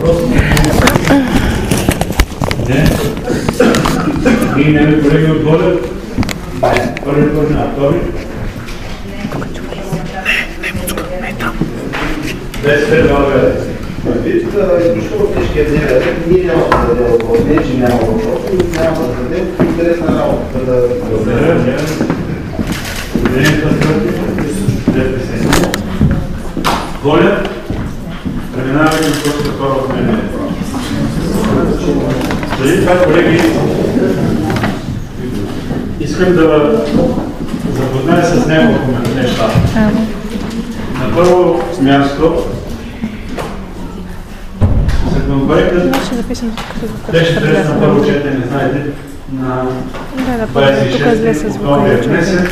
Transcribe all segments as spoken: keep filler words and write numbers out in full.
въпрос? Не. Ние нямаме колеги от Воля? Не. Първи път на втори? Без предлагане. Вид, изключително тежкият дневен ред, ние няма да дадем въпрос, не че няма въпрос, но няма да дадем интересна работа да... Благодаря, няма. Обединението на страните. Воля, преминаваме към точка втора от мен. Преди това, колеги, искам да запозная с няколко неща. На първо място, законопроектът беше приет на първо четене, знаете, на двадесет и шести октомври е внесен.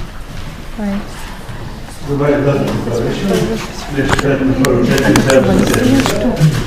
Добре, да, това беше. Беше приет на първо четене, следващата седмица.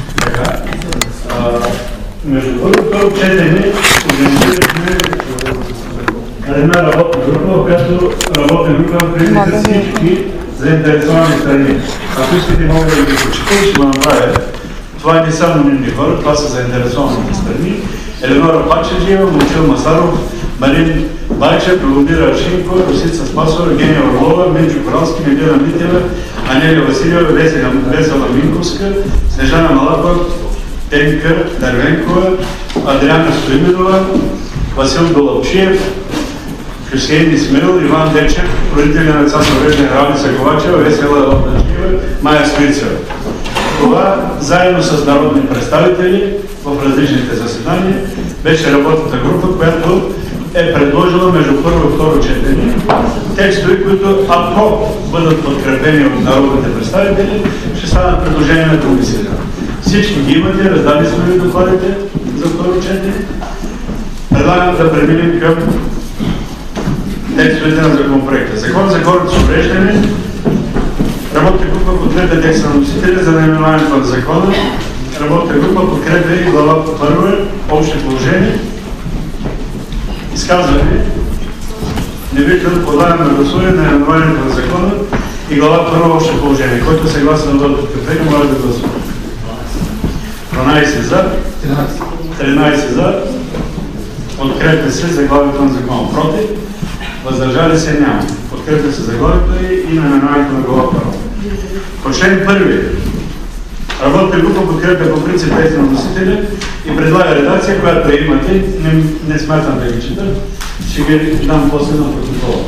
Между първо четене организирахме една работна група, в която работна група преди за всички заинтересовани страни. Ако искате, мога да ги прочета и ще го направя. Това не са анонимни хора, това са заинтересованите страни. Елеонора Пачеджиева, Момчил Масаров, Марин Байчев, Любомира Аршинкова, Росица Спасова, Евгения Орлова, Минчо Коралски, Милена Митева, Анелия Василева, Весела Минковска, Снежана Малакова, Тенка Дървенкова, Адриана Стоименова, Васил Долапчиев, Хюсейн Исмаил, Иван Дечев, родители на деца с увреждане Ралица Ковачева, Весела Лапначиева, Майя Стоицева. Това, заедно с народни представители в различните заседания, беше работната група, която е предложила между първо и второ четене текстове, които, ако бъдат подкрепени от народните представители, ще станат предложения на комисията. Всички ги имате, раздали сме ви докладите за второ четене. Предлагам да преминем към текстовете на законопроекта. Закон за хората с увреждане. Работна група подкрепя текста на носителя за наименованието на закона. Работна група подкрепя и глава първа, общи положения. Изказване. Не виждам, подлагам на гласуване на наименованието на закона и глава първа, общи положения. Който е съгласен да бъде подкрепен, може да гласува. дванадесет за, тринадесет за, подкрепя се заглавието на закона. Против, въздържали се няма. Подкрепя се заглавието и наименованието на глава първа. По член първи, работна група подкрепя по принцип текста на носителя и предлага редакция, която имате. Не, не смятам да ги чета. Ще ги дам после на протокола.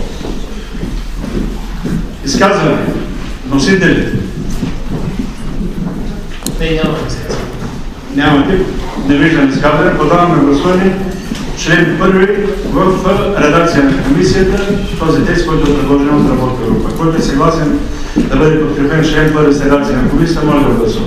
Изказване. Носителите. Не, няма изказване. Нямате. Не виждам изказване. Подавам на гласуване член първи в редакция на комисията, този текст, който е предложен от работна група. Който е съгласен да бъде подкрепен член първи с редакция на комисията, може да гласува.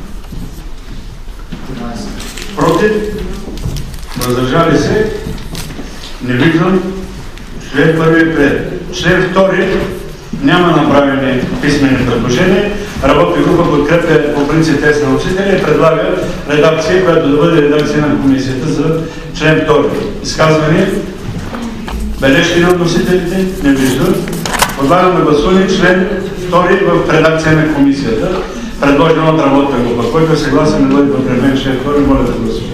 Против? Въздържали се? Не виждам. Член първи е приет. Член втори няма направени писмени предложения. Работна група подкрепя по принцип текст на носителя и предлага редакция, която да бъде редакция на комисията за член втори. Изказване? Бележки на носителите? Не виждам. Подлагам на гласуване член втори в редакция на комисията, предложена от работна група. Който е съгласен да бъде подкрепен член втори, моля да гласува.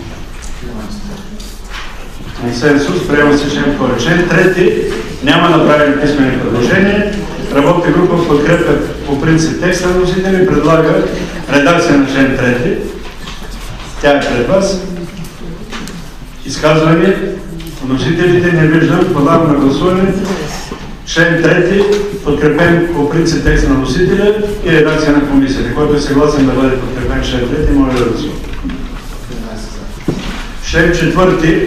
Консенсус, приема се член втори. Член трети няма направени писмени предложения. Работна група подкрепя по принцип текста на носителя и предлага редакция на член трети. Тя е пред вас. Изказване. Носителите не виждам. Подавам на гласуване член трети, подкрепен по принцип текста на носителя и редакция на комисията. Който е съгласен да бъде подкрепен член трети, може да гласува. Член четвърти.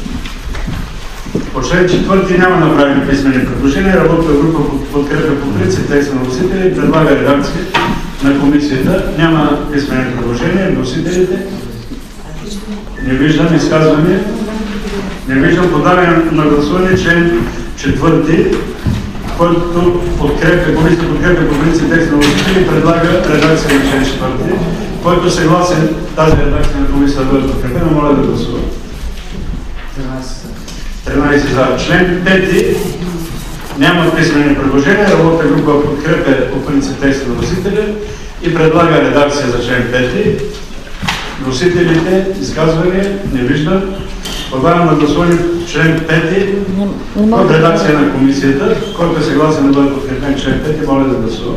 По член четвърти няма направени писмени предложения. Работна група подкрепя по принцип текста на носителя и предлага редакция на комисията. Няма писмени предложения. Носителите? Не виждам. Изказване? Не виждам. Подаване на гласуване член четвърти, който подкрепя, комисията подкрепя по принцип текста на носителя и предлага редакция на член четвърти. Който е съгласен тази редакция на комисията да бъде подкрепена, моля да гласува. тринадесет за. Член пети няма писмени предложения. Работна група подкрепя по принцип текста на носителя и предлага редакция за член пети. Носителите, изказвания, не виждам. Подлагам на гласуване член пети в редакция на комисията. Който е съгласен да бъде подкрепен член пети, моля да гласува.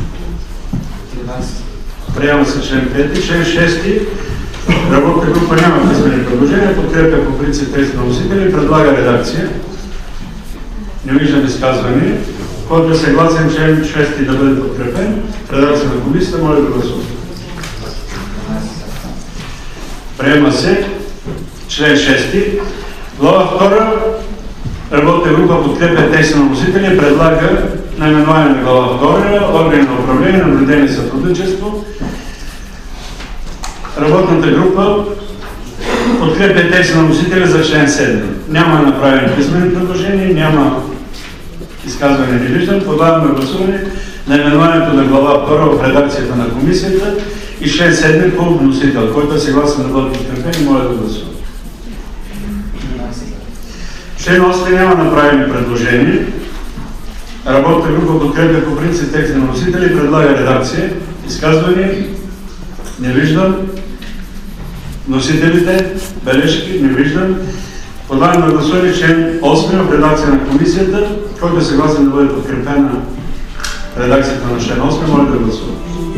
Приема се член пети. Член шести. Работна група няма писмени предложения, подкрепя по принцип текст на носители и предлага редакция. Не виждам изказване. Който е съгласен член шести да бъде подкрепен, редакция на комисията, моля да гласува. Приема се член шести. Глава втора. Работна група подкрепя текста на носители и предлага наименование на глава втора, органи на управление, наблюдение и сътрудничество. Работната група подкрепя текста на носителя за член седми. Няма направени писмени предложения, няма изказване, не виждам. Подавам на гласуване наименованието на глава втора в редакцията на комисията и член седми по вносител, който е съгласен да бъде подкрепен, моля да гласува. Член осми няма направени предложения. Работната група подкрепя по принцип текста на носителя и предлага редакция. Изказване не виждам. Носителите, бележки, не виждам. Подавам на гласуване член осми в редакция на комисията, който е съгласен да бъде подкрепена редакцията на член осми, моля да гласува.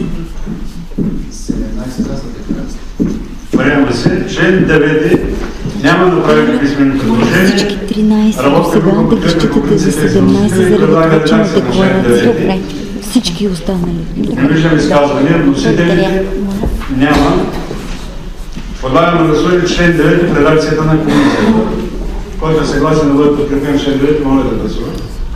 Приема се. Член девети няма направени писмени предложения. Работна група подкрепя по принцип текста на носителя и предлага редакция на член девети. Всички останали. Не виждам изказвания. Носителите няма. Подлагам на гласуване член девети в редакцията на комисията. Който е съгласен да бъде подкрепен член девети, моля да гласува.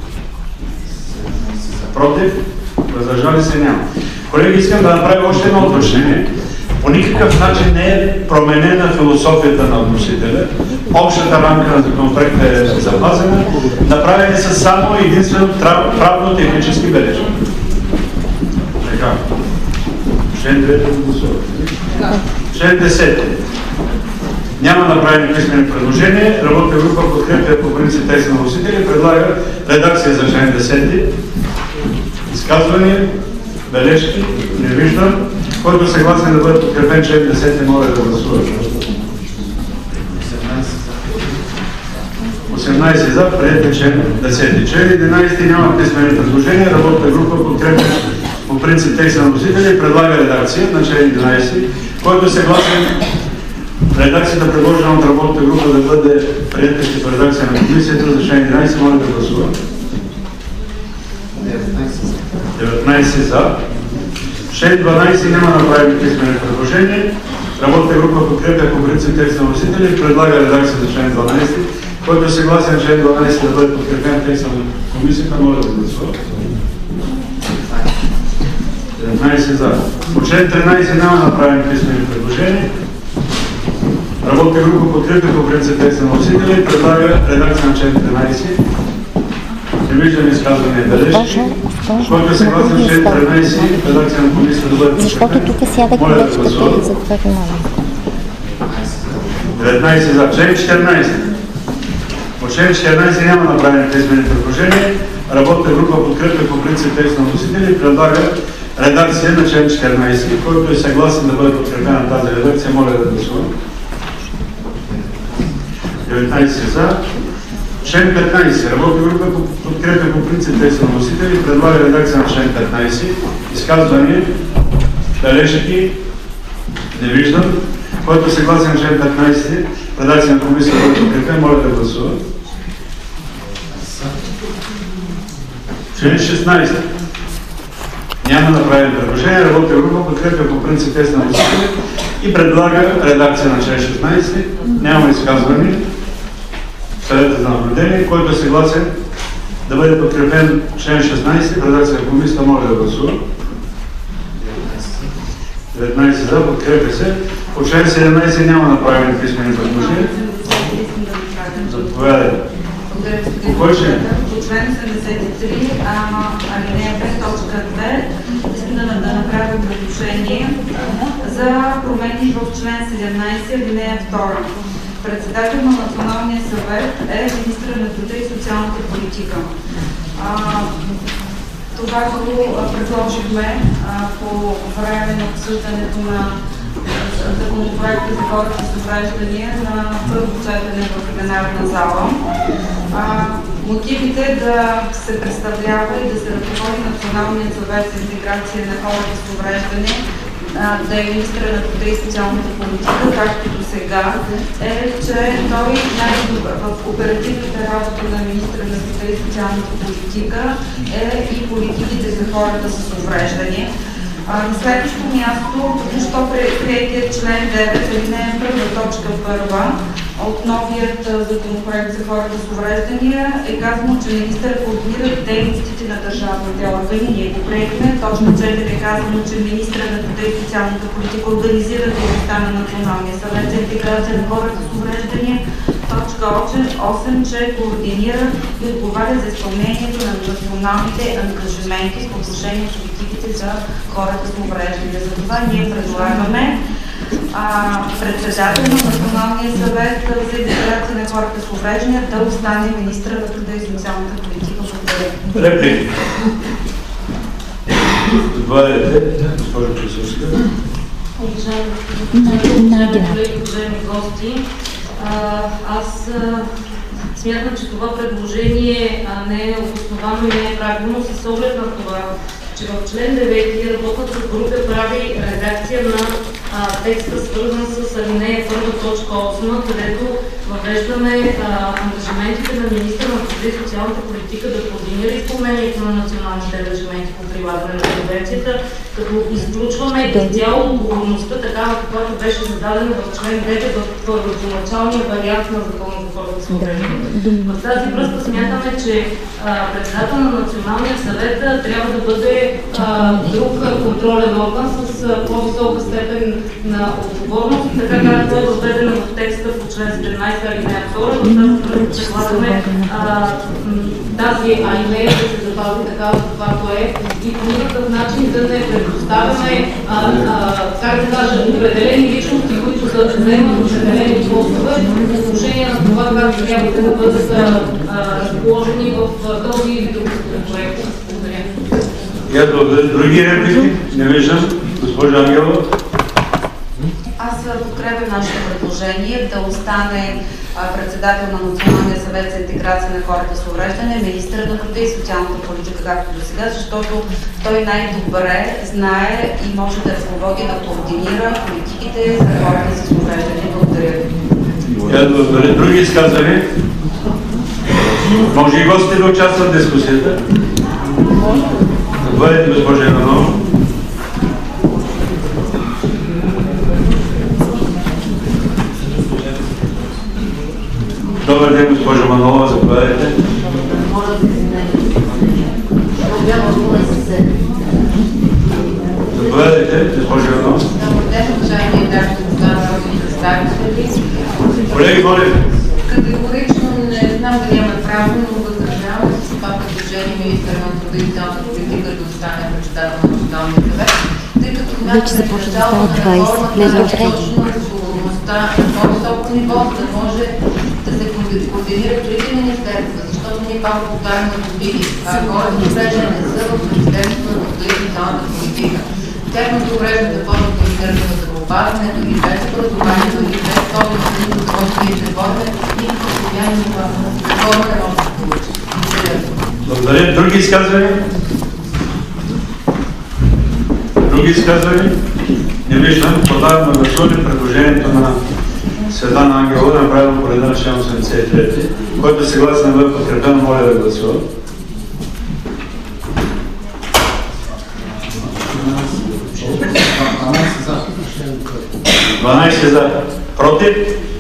Против? Въздържали се няма. Колеги, искам да направя още едно уточнение. По никакъв начин не е променена философията на вносителя. Общата рамка на законопроекта е запазена. Направени са само единствено правно-технически бележки. Така. Член девети гласува. Член десети. Няма направени писмени предложения. Работна група подкрепя по принцип текста на носителя и предлага редакция за член десети. Изказвания, бележки, не виждам. Който е съгласен да бъде подкрепен член десети, моля да гласува. осемнадесет за, прието член десети. Член единадесети няма писмени предложения. Работна група подкрепя по принцип текста на носителя и предлага редакция на член единадесети. Който е съгласен редакцията, предложена от работната група, да бъде приета като редакция на комисията за член единадесети, моля да гласува. деветнадесет за. Член дванадесети няма направени писмени предложения. Работната група подкрепя по принцип текста на носителя и предлага редакция за член дванадесети. Който е съгласен член дванадесети да бъде подкрепен текста на комисията, моля да гласува. деветнадесет за. По член тринадесети няма направени писмени предложения. Работна група подкрепя по принцип текста на носителя и предлага редакция на член тринадесети. Не виждам изказване и бележки. Който е съгласен член тринадесети, редакция на комисията да бъде подкрепен. Защото тук сяда колечката и за това го моля. деветнадесет за. Член четиринадесети. По член четиринадесети няма направени писмени предложения. Работна група подкрепя по принцип текста на носителя и предлага редакция на член четиринадесети. Който е съгласен да бъде подкрепена тази редакция, моля да гласува. деветнадесет за. Член петнадесети. Работна група подкрепя по принцип текста на носителя и предлага редакция на член петнадесети. Изказвания, бележки, не виждам. Който е съгласен на член петнадесети, редакция на комисията да бъде подкрепен, моля да гласува. Член шестнадесети. Няма направени предложения. Работна група подкрепя по принцип текста на носителя и предлага редакция на член шестнадесети. Няма изказване. Съвета за наблюдение, който е съгласен да бъде подкрепен член шестнадесети, редакция на комисията, моля да гласува. деветнадесет за, подкрепя се. По член седемнадесети няма направени писмени предложения. Заповядайте. По кой член? По член седемдесет и три, алинея пет, точка две, искам да направим предложение за промени в член седемнадесети, алинея втора. Председател на Националния съвет е министър на труда и социалната политика. А, това го предложихме а, по време на обсъждането на законопроекта за хората с увреждания на първо четене в пленарна зала. А, мотивите да се представлява и да се ръководи Националният съвет за интеграция на хората с увреждания, да е министъра на труда и социалната политика, както до сега, е, че той най-добър в оперативната работа на министъра на труда и социалната политика е и политиките за хората с увреждания. На следващо място, току-що приетият член девет, алинея първа, точка първа от новият законопроект за хората с увреждания е казано, че министърът координира дейностите на държавните органи. Ние го приехме. Точка четири е казано, че министърът на труда и социалната политика организира дейността на Националния съвет за интеграция на хората с увреждания. Точка осем, че координира и отговаря за изпълнението на националните ангажименти по отношение на политиките за хората с увреждания. Затова ние предлагаме а, председател на Националния съвет за интеграция на хората с увреждания да остане министър на труда и социалната политика. Благодаря. Реплики? Заповядайте, госпожо Клисурска. Уважаеми колеги, уважаеми гости, аз смятам, че това предложение не е обосновано и не е правилно с оглед на това, че в член девети работната група прави редакция на а, текста, свързан с алинея първа, точка осма, където въвеждаме а, ангажиментите на министъра на труда и социалната политика да координира изпълнението на националните ангажименти по прилагане на конвенцията, като изключваме изцяло отговорността, такава каквато беше зададена в член девет в първоначалния вариант на Закона за хората с увреждания. В тази връзка смятаме, че а, председател на Националния съвет трябва да бъде а, друг контролен орган с по-висока степен на отговорност, така както е въведена в текста по член седемнадесет, алинея втора. В тази връзка предлагаме тази алинея да се запази такава, каквато е, и по никакъв начин да не предоставяме, а, а, как да кажа, определени личности, които да вземат определени постове по отношение на това как трябва да бъдат разположени в този или друг проект. Благодаря. Други реплики? Не виждам. Госпожа Ангелова. Аз подкрепям нашето предложение да остане председател на Националния съвет за интеграция на хората с увреждане, министър на труда и социалната политика, както до сега, защото той най-добре знае и може да ръководи, да координира политиките за хората с увреждане. Благодаря ви. Благодаря. Други изказвания? Може и гостите да участват в дискусията? Заповядайте, госпожа Иванова. Добър ден, госпожа Манова, заповядайте. Заповядайте, госпожа Манова. Добър ден, уважаеми дами и господа народни представители. Колеги, моля. Категорично не знам дали имаме право, но възражавам с това предложение министър на труда и социалната политика да остане председател на Националния съвет, тъй като Вече започва да става двайсет, влезе в реги. отговорността на по-високо ниво, за да може да се координира трите министерства, защото ние пак повтаряме на години. Хората с увреждане не са в Министерството на труда и социалната политика. Тяхното увреждане да ходят в Министерството на здравеопазването и без образованието и без този на който ние се водят, никакво постоянно форма не може да се получи. Благодаря. Други изказвания? Други изказвания? Не виждам. Подавам на гласуване предложението на Светлана Ангелова, направено по реда на член осемдесет и трети, който е съгласен да бъде подкрепен, моля да гласува. дванадесет за. Против?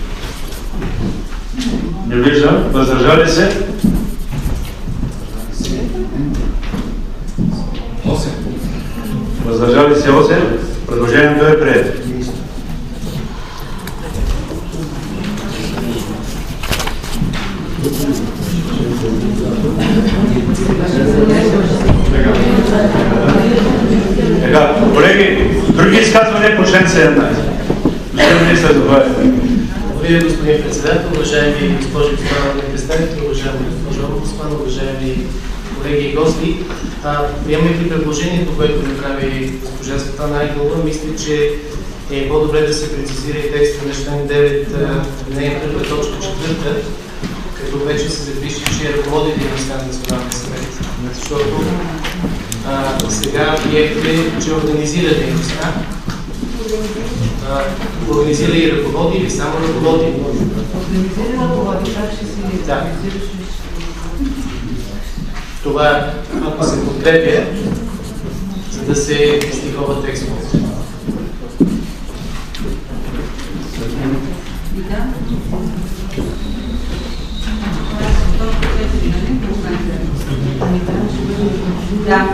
Не виждам. Въздържали се? Въздържали се осем. Предложението е прието. Така, колеги, други изказвания по член седемнадесет. Господин министър, заповядайте. Благодаря, господин председател, уважаеми госпожи и господа народни представители, уважаеми госпожо Омбудсман, уважаеми колеги и гости. Приемайки предложението, което направи госпожа Светлана Ангелова, мисля, че е по-добре да се прецизира и текста на член девет, алинея първа, точка четвърта, като вече се запише, че ръководи дейността на Националния съвет. Защото а, сега приехте, че организира дейността. А, организира и ръководи или само ръководи? Организира и ръководи, как ще си да. Това, ако се подкрепя, за да се стихова текстовете. Да.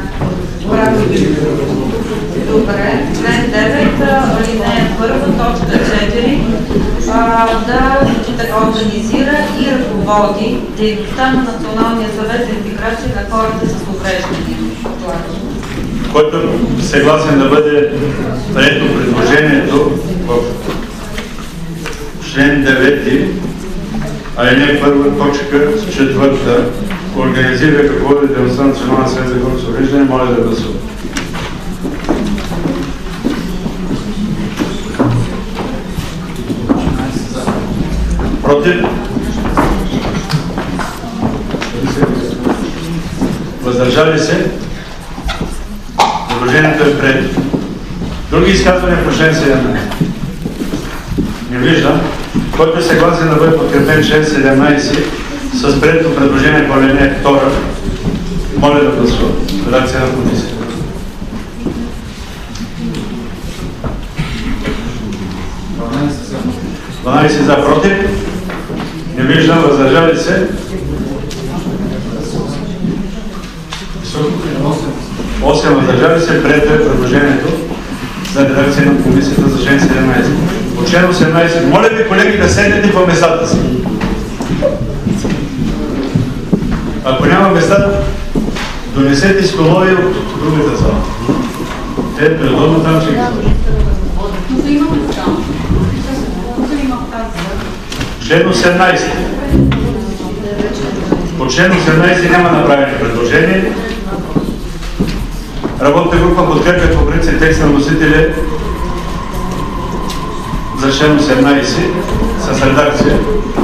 Добре. Член девет, алинея първа, точка четири, да организира и ръководи дейността на Националния съвет за интеграция на хората с увреждания. Който съгласен да бъде прието предложението в член девети, алинея първа, точка четвърта, организира ръководи дейността на Националния съвет за хората с увреждания, моля да гласува. Против? Въздържали се? Предложението е прието. Други изказвания по член седемнайсет? Не виждам. Който е съгласен да бъде подкрепен член седемнайсет с прието предложение по алинея втора, моля да гласува. Редакция на комисията. дванайсет за, против? Не виждам. Въздържали се? осем въздържали се. Прието е предложението за редакция на комисията за член седемнайсет. По член осемнайсет. Моля ви, колеги, да седнете по местата си. Ако няма места, донесете столове от другата зала. Те предлагат там, че ги сложат. Тук има места. Тук има тази. Член осемнайсет. По член осемнайсет няма направени предложения. Работната група подкрепя по принцип текста на носителя за член осемнайсет с редакция.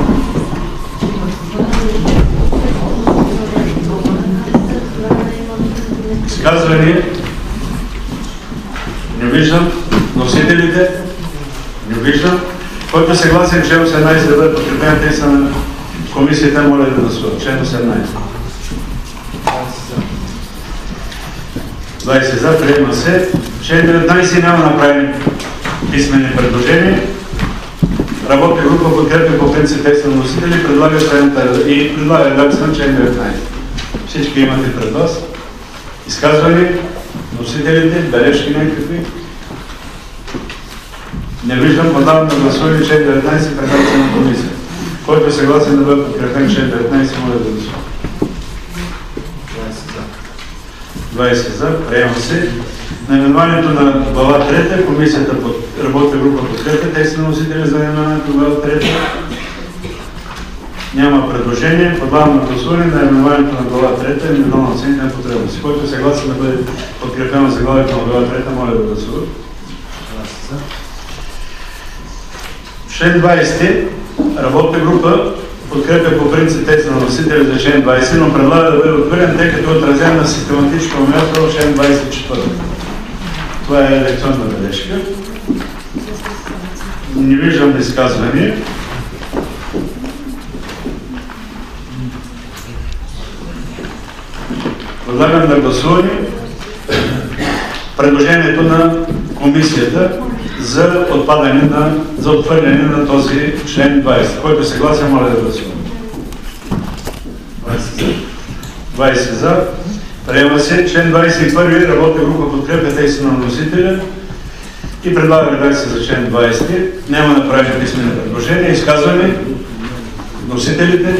Изказвания? Не виждам. Носителите? Не виждам. Който е съгласен член осемнайсет да бъде подкрепен текста на комисията, моля да гласува. Член осемнайсет. двайсет за, приема се. Член деветнайсет няма направени писмени предложения. Работна група подкрепя по принцип текста на носители и предлага следната и предлага редакция на член деветнайсет. Всички имате пред вас. Изказвания? Носителите? Бележки някакви? Не виждам. Подавам на гласуване член деветнайсет в редакция на комисия. Който е съгласен да бъде подкрепен член деветнайсет, моля да гласува. двайсет за, приема се. Наименованието на глава трета, комисията под работна група подкрепя текста на носителя за наименованието на глава трета. Няма предложение. Подавам на гласуване на наименованието на глава трета и индивидуална оценка на потребности. Който е съгласен да бъде подкрепено заглавието на глава трета, моля да гласува. Член двайсет. Работна група подкрепя по принцип текста на носителя за член двайсет, но предлага да бъде отхвърлен, тъй като е отразен на систематично място в член двайсет и четвърти. Това е електронна бележка. Не виждам изказвания. Предлагам на гласуване предложението на комисията за отпадане на, за отхвърляне на този член двайсет. Който е съгласен, моля да гласува. двайсет за. Приема се. Член двайсет и първи. Работна група подкрепя текста на носителя и предлага редакция за член двайсет. Няма направени писмени предложения. Изказване. Носителите.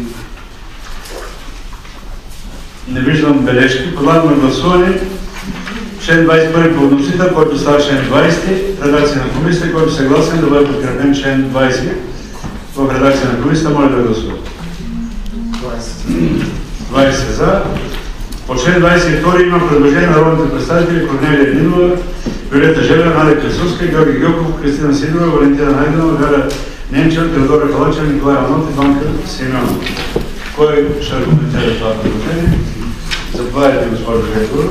Не виждам бележки. Предлагам на гласуване член двайсет и първи по вносител, който става член двайсет, редакция на комисията, който е съгласен да бъде подкрепен член двайсет в редакция на комисията, моля да гласува. двайсет за. По член двадесет и втори има предложение на народните представители Корнелия Нинова, Виолета Желева, Надя Красовска, Георги Гьоков, Кристина Сидорова, Валентина Найденова, Галя Немчева, Теодора Калачева, Николай Иванов и Банка Симеонова. Кой ще аргументира това предложение? Заповядайте, госпожо Желева.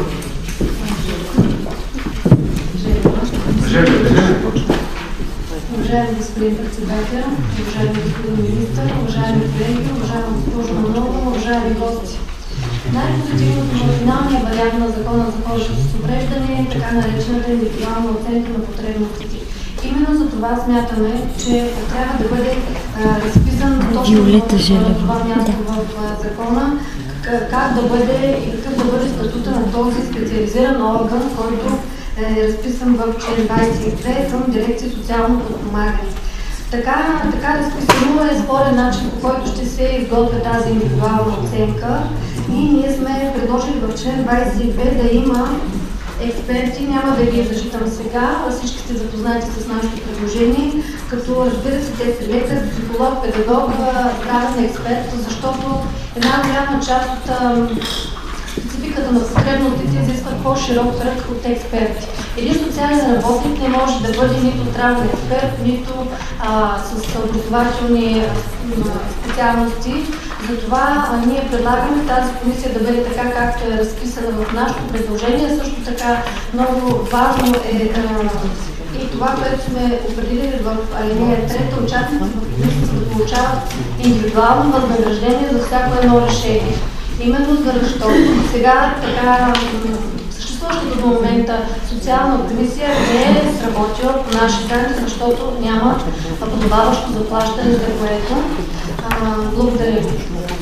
Уважаеми господин председател, уважаеми господин министър, уважаеми колеги, уважаема госпожо Манова, уважаеми гости. Най-позитивното в финалния вариант на Закона за хората с увреждане е така наречената индивидуална оценка на потребностите. Именно за това смятаме, че трябва да бъде а, разписан точно в това място в а, закона, как да бъде и какъв да бъде статута на този специализиран орган, който е разписан в член двадесет и две към дирекция социално подпомагане. Така, така разписано е спорен начин, по който ще се изготвя тази индивидуална оценка и ние сме предложили в член двадесет и две да има експерти, няма да ги зачитам сега, всички сте запознати с нашето предложение, като разбира се, те са лекар, психолог, педагог, здравен експерт, защото една голяма част от спецификата на потребностите изисква по-широк кръг от експерти. Един социален работник не може да бъде нито здравен експерт, нито а, с образователни специалности. Затова а, ние предлагаме тази комисия да бъде така, както е разписана в нашето предложение. Също така много важно е а, и това, което сме определили в алинея трета, участници в комисията да получават индивидуално възнаграждение за всяко едно решение. Именно защото сега така съществуващата до момента социална комисия не е сработила по наши данни, защото няма подобаващо заплащане, за което. А, благодаря ви.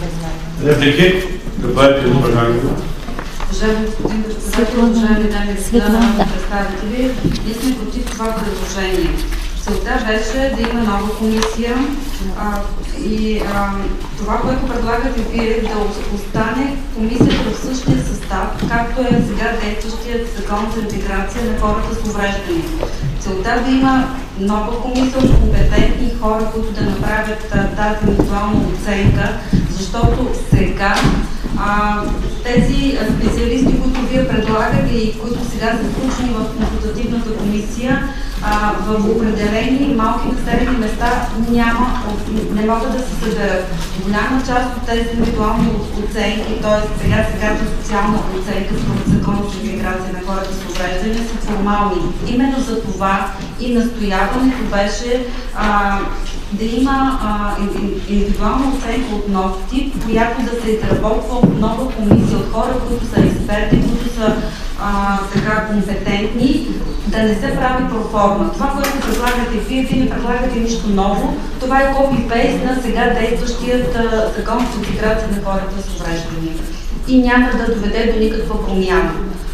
Реплики? Добавете до програмата. Уважаеми господин председател, уважаеми дами и господа народни представители, ние сме против това предложение. Целта беше да има нова комисия а, и а, това, което предлагате вие, да остане комисията в същия състав, както е сега действащият закон за интеграция на хората с увреждания. Целта да има нова комисия от компетентни хора, които да направят а, тази индивидуална оценка, защото сега а, тези специалисти, които вие предлагате и които сега са включени в консултативната комисия, А, в определени малки населени места няма, не могат да се съберат. Голяма част от тези индивидуални оценки, т.е. сега сега социална оценка според Закона за интеграция на хората с увреждания са формални. Именно за това и настояването беше а, да има а, индивидуална оценка от нов тип, която да се изработва от нова комисия, от хора, които са експерти, които са а, така компетентни, да не се прави проформа. Това, което предлагате вие, вие не предлагате нищо ново. Това е копи-пейст на сега действащият а, закон за интеграция на хората с увреждания. И няма да доведе до никаква промяна.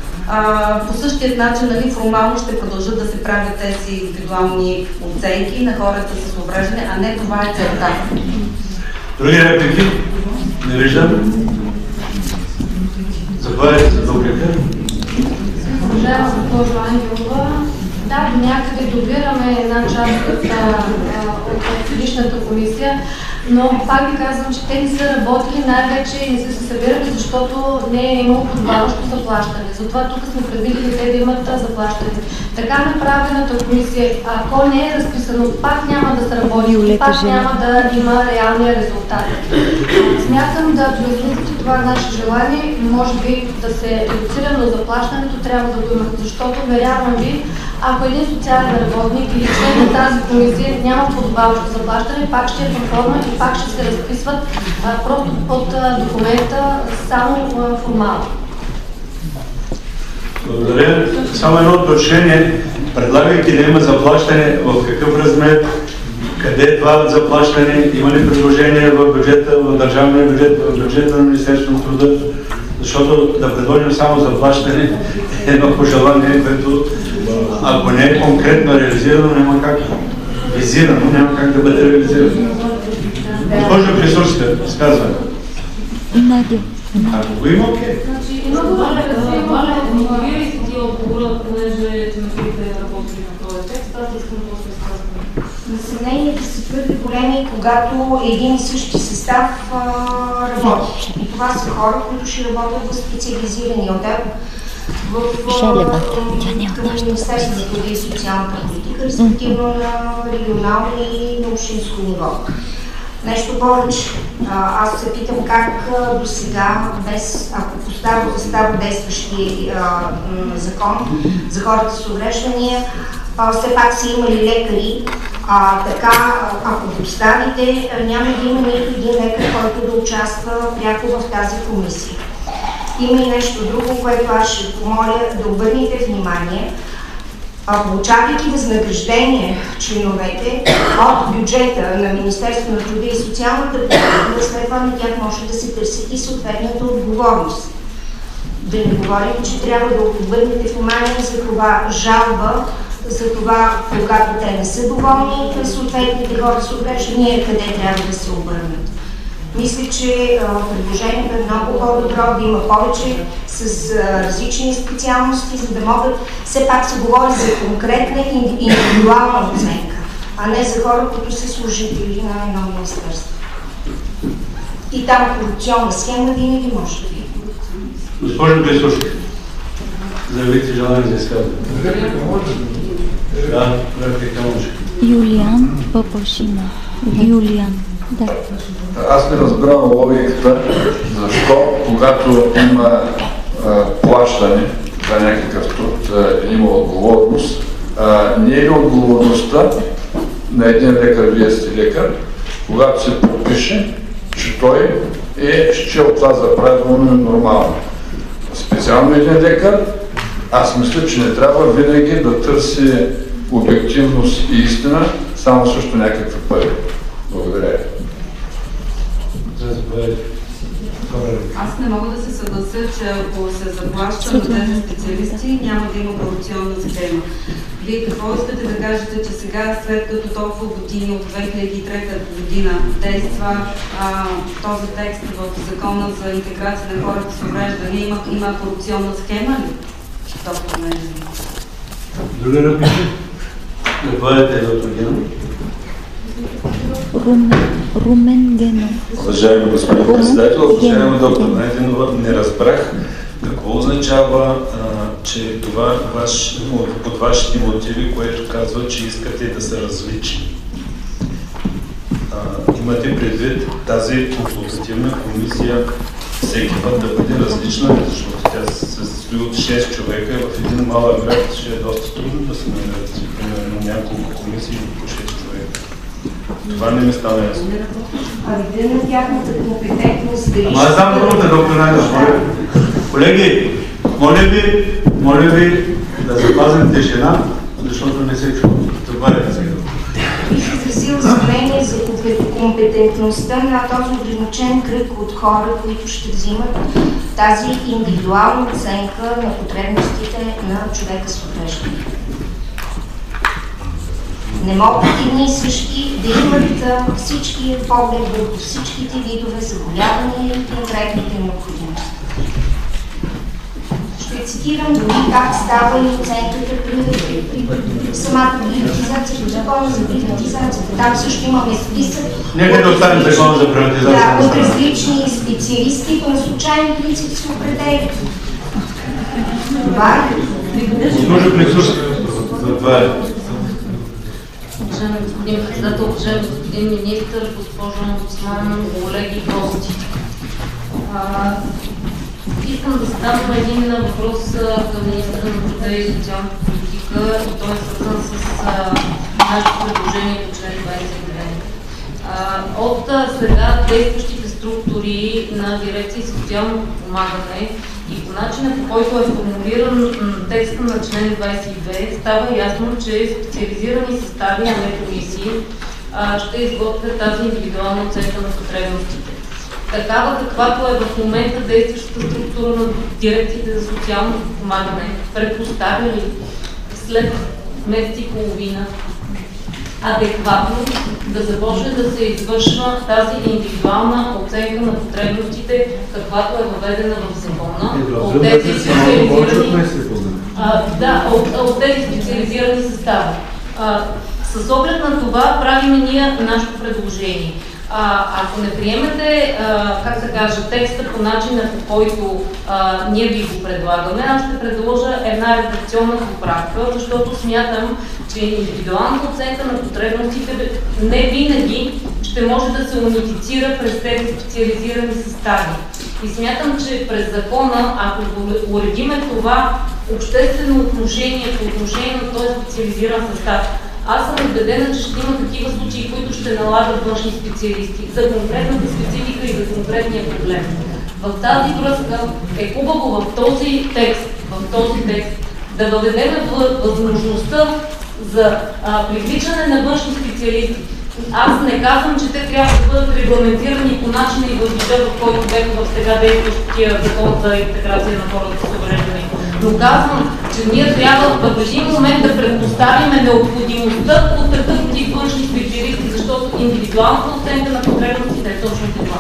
А, по същия начин, нали, формално ще продължат да се правят тези индивидуални оценки на хората с увреждане, а не това е целта. Други реплики? Не виждам. Заповядайте за дуплика. Уважаема госпожо Ангелова, да, до някъде дублираме една част от, от предишната комисия, но пак ви казвам, че те не са работили, най-вече не са се събирали, защото не е имало подобаващо заплащане. Затова тук сме предвидили те да имат заплащане. Така направената комисия, ако не е разписано, пак няма да се работи, пак няма да има реалния резултат. Смятам да обясните това наше желание, може би да се редуцира, но заплащането трябва да го имат, защото верявам ви, ако един социален работник или член на тази комисия няма подобаващо заплащане, пак ще е проформа и пак ще се разписват а, просто под а, документа само а, формално. Благодаря. Само едно уточнение. Предлагайки да има заплащане, в какъв размер, къде е това заплащане, има ли предложение в бюджета, в държавния бюджет, в бюджета на Министерството на труда, защото да предложим само заплащане е едно пожелание, което ако не е конкретно реализирано, няма как визирано, няма как да бъде реализирано. Госпожо Присурска, изказва. Надя. Ако го има, окей. Мотивирайте ти отговора, понеже те ме питате работили на този текст, аз искам да се изказвам. Населението се твърде големи, когато един и същи състав а, работи. И това са хора, които ще работят в специализирания отдел в Министерството на труда и социалната политика, респективно на регионално и на общинско ниво. Нещо повече, аз се питам как до сега, без, ако поставя става действащи а, закон за хората с увреждания, а, все пак са имали лекари, а, така, ако го поставите, няма да има нито един лекар, който да участва пряко в тази комисия. Има и нещо друго, което аз ще помоля да обърнете внимание. Получавайки възнаграждение членовете от бюджета на Министерството на труда и социалната политика, след това на тях може да се търси и съответната отговорност. Да не говорим, че трябва да обърнете внимание за това жалба, за това, когато те не са доволни, съответните хора с увреждания, къде трябва да се обърнат. Мисля, че а, предложението е много по-добро, да има повече с а, различни специалности, за да могат, все пак се говори за конкретна и индивидуална оценка, а не за хора, които са служители на едно министерство. И там корупционна схема винаги може да видим. Госпожо Бесушка, заявите желание за изказване. Да, реплика може. Юлиан Папашина. Юлиан. Да. Аз не разбирам логиката, защо когато има а, плащане за някакъв труд, а, има отговорност, а, не е ли отговорността на един лекар, вие сте лекар, когато се подпише, че той е счел това за правилно и нормално. Специално един лекар, аз мисля, че не трябва винаги да търси обективност и истина, само също някакви пари. Благодаря. Аз не мога да се съглася, че ако се заплаща на тези специалисти, няма да има корупционна схема. Вие какво искате да кажете, че сега, след като толкова години от две хиляди и трета година действа а, този текст в Закона за интеграция на хората с увреждания, има, има корупционна схема ли? Доктор Нежеви. Друга реплика? Заповядайте, доктор Генов. Румен, Румен Генов. Уважаеми господин председател, уважаема доктор Найденова, не разбрах какво означава, а, че това ваш, под вашите мотиви, което казва, че искате да са различни. А, имате предвид тази консултативна комисия всеки път да бъде различна, защото тя се състои от шест човека. В един малък град ще е доста трудно да се намерят примерно няколко комисии по шест човека. Това не ми става ясно. А видя на тяхната компетентност дали... Ама аз дам думата, доктор Найденова. Колеги, моля ви, моля ви да запазим тишина, защото не се чува. Добавяйте сега. Бих изразил съмнение за компетентността на този ограничен кръг от хора, които ще взимат тази индивидуална оценка на потребностите на човека с увреждане. Не могат едни и същи да имат всички поглед върху всичките видове заболявания и конкретните необходимости. Ще цитирам дори как става и оценката при, при, при самата приватизация, по закона за приватизацията. Там също имаме списък. Нека да оставим закона за приватизация. Да, от различни специалисти, по на случайен принцип се определят. Това е. Госпожо присъства. Това е. Уважаеми господин председател, уважаеми господин министър, госпожо омбудсман, колеги и гости. А, искам да задам един въпрос към министъра на труда и социалната политика, и той е свързан с а, нашето предложение по член двадесет и девет. А, от а, сега действащите структури на дирекция социално подпомагане и по начина, по който е формулиран текста на член двадесет и две, става ясно, че специализирани състави, а не комисии, ще изготвят тази индивидуална оценка на потребностите. Такава, каквато е в момента действащата структура на дирекциите за социално подпомагане, предпоставя ли след месец и половина адекватно да започне да се извършва тази индивидуална оценка на потребностите, каквато е въведена в закона от тези специализирани, а, да, от, от тези специализирани състави. А, С оглед на това правим ние нашето предложение. А, ако не приемете, а, как да кажа, текста по начина, по който а, ние ви го предлагаме, аз ще предложа една редакционна поправка, защото смятам, че индивидуалната оценка на потребностите не винаги ще може да се унифицира през тези специализирани състави. И смятам, че през закона, ако уредиме това обществено отношение по отношение на този специализиран състав, аз съм убедена, че ще има такива случаи, които ще налагат външни специалисти за конкретната специфика и за конкретния проблем. В тази връзка е хубаво в този текст, в този текст да въведем възможността за а, привличане на външни специалисти. Аз не казвам, че те трябва да бъдат регламентирани по начина и във вида, в който бяха в сега действащия закон за интеграция на хората с увреждания. Но казвам, че ние трябва в един момент да предпоставим необходимостта от такъв тип външни специалисти, защото индивидуалната оценка на потребностите е точно това.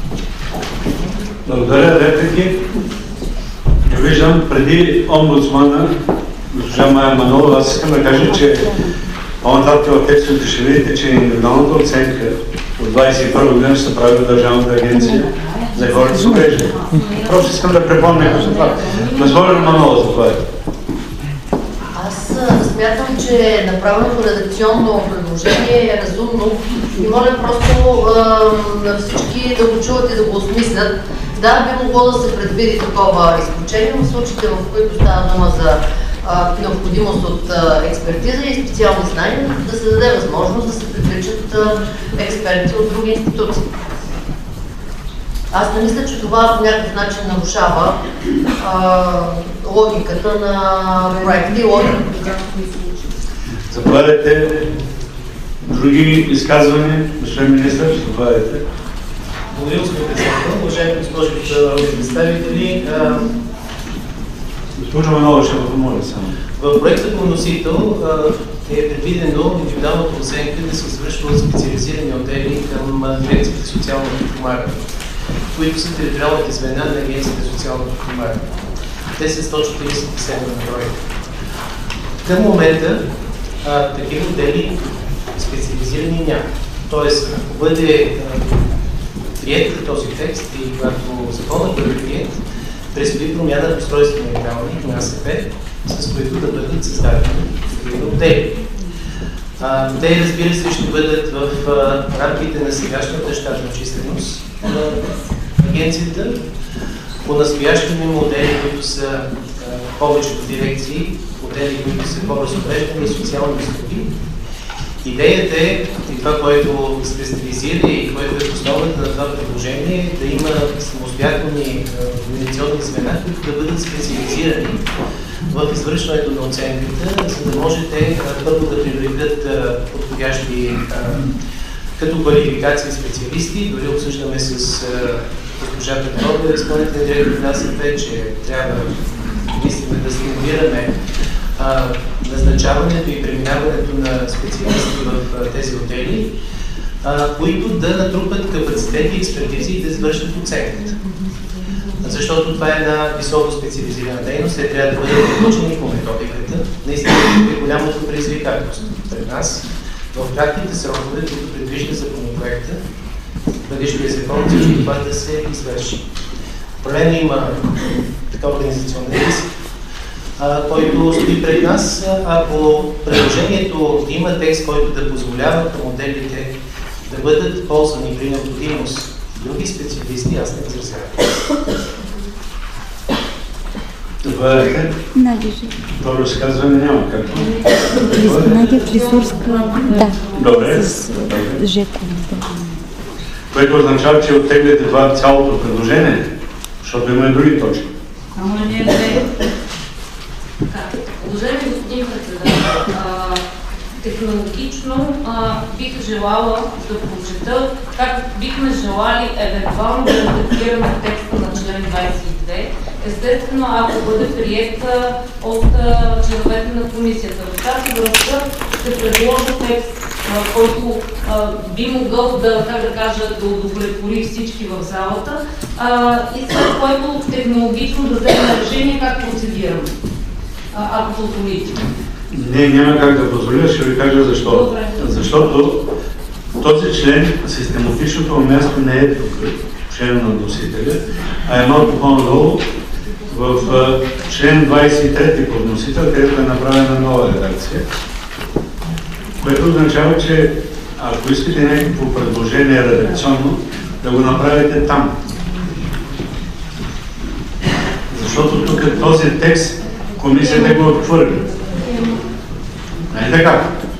Благодаря. Реплики? Не виждам. Преди омбудсмана, госпожа Майя Манолова, аз искам да кажа, че по-нататък в текстовете ще видите, че индивидуалната оценка от двадесет и първа година се прави от Държавната агенция за хората с увреждания. Просто искам да припомня за това. Госпожа Манолова, заповядайте. Аз смятам, че направеното редакционно предложение е разумно и моля просто а, на всички да го чуват и да го осмислят. Да, би могло да се предвиди такова изключение в случаите, в които става дума за а, необходимост от а, експертиза и специални знания, да се даде възможност да се привличат а, експерти от други институции. Аз не мисля, че това по някакъв начин нарушава а, логиката на проекта и логиката. Заповядайте. Други изказвания, господин министър, заповядайте. Благодаря, господин председател. Уважаеми госпожи и господа народни представители, госпожа Манолова ще го помоля само. В проекта по вносител е предвидено индивидуалната оценка да се извършва от специализирани отдели към дирекцията социално подпомагане, които са териториалните звена на Агенцията за социално подпомагане. Те са сто четиридесет и седем на брой. Към момента а, такива отдели специализирани няма. Тоест, ако бъде прият този текст и когато законът бъде прият, предстои промяна в устройствения правилник на А С П, с които да бъдат създадени такива отдели. А, те, разбира се, ще бъдат в а, рамките на сегашната щатна численост на агенцията. По-настоящем има отдели, които са а, повечето дирекции, отдели, които са хора с увреждания и социални услуги. Идеята е, и това, което сте стилизирали и което е в основата на това предложение, да има самостоятелни организационни звена, които да бъдат специализирани в извършването на оценката, за да може те първо да привлекат подходящи като квалификации специалисти. Дори обсъждаме с госпожа Петрова, изпълнителен директор на А С П, че трябва наистина да стимулираме а, назначаването и преминаването на специалисти в тези отдели, а, които да натрупат капацитет и експертизи и да извършат оценката. Защото това е една високо специализирана дейност, те трябва да бъдат обучени по методиката. Наистина е голямото предизвикателство пред нас в кратките срокове, които предвижда законопроекта, бъдещия закон, всички това да се извърши. Проблема има така организационен риск, който стои пред нас. Ако предложението има текст, който да позволява към моделите да бъдат ползвани при необходимост други специалисти, аз не възразявам. Това е Надя. Второ изказване няма какво. Надя Клисурска, да. Добре. С Жеко. Което означава, че оттегляте това цялото предложение, защото има и други точки. Ама не, не. Уважаеми господин председател, технологично а, бих желала да прочета как бихме желали евентуално да редактираме текста на член двадесет и две, естествено ако бъде приет от а, членовете на комисията. В тази връзка ще предложа текст, а, който а, би могъл да, как да кажа, да удовлетвори всички в залата а, и след което технологично да вземем решение как процедираме, а, ако позволите. Не, няма как да позволя, ще ви кажа защо. Добре. Защото този член, систематичното място не е тук, член на вносителя, а е малко по-надолу в член двадесет и трети по вносител, където е направена нова редакция, което означава, че ако искате някакво предложение редакционно, да го направите там. Защото тук този текст комисията го отхвърли. Не е така?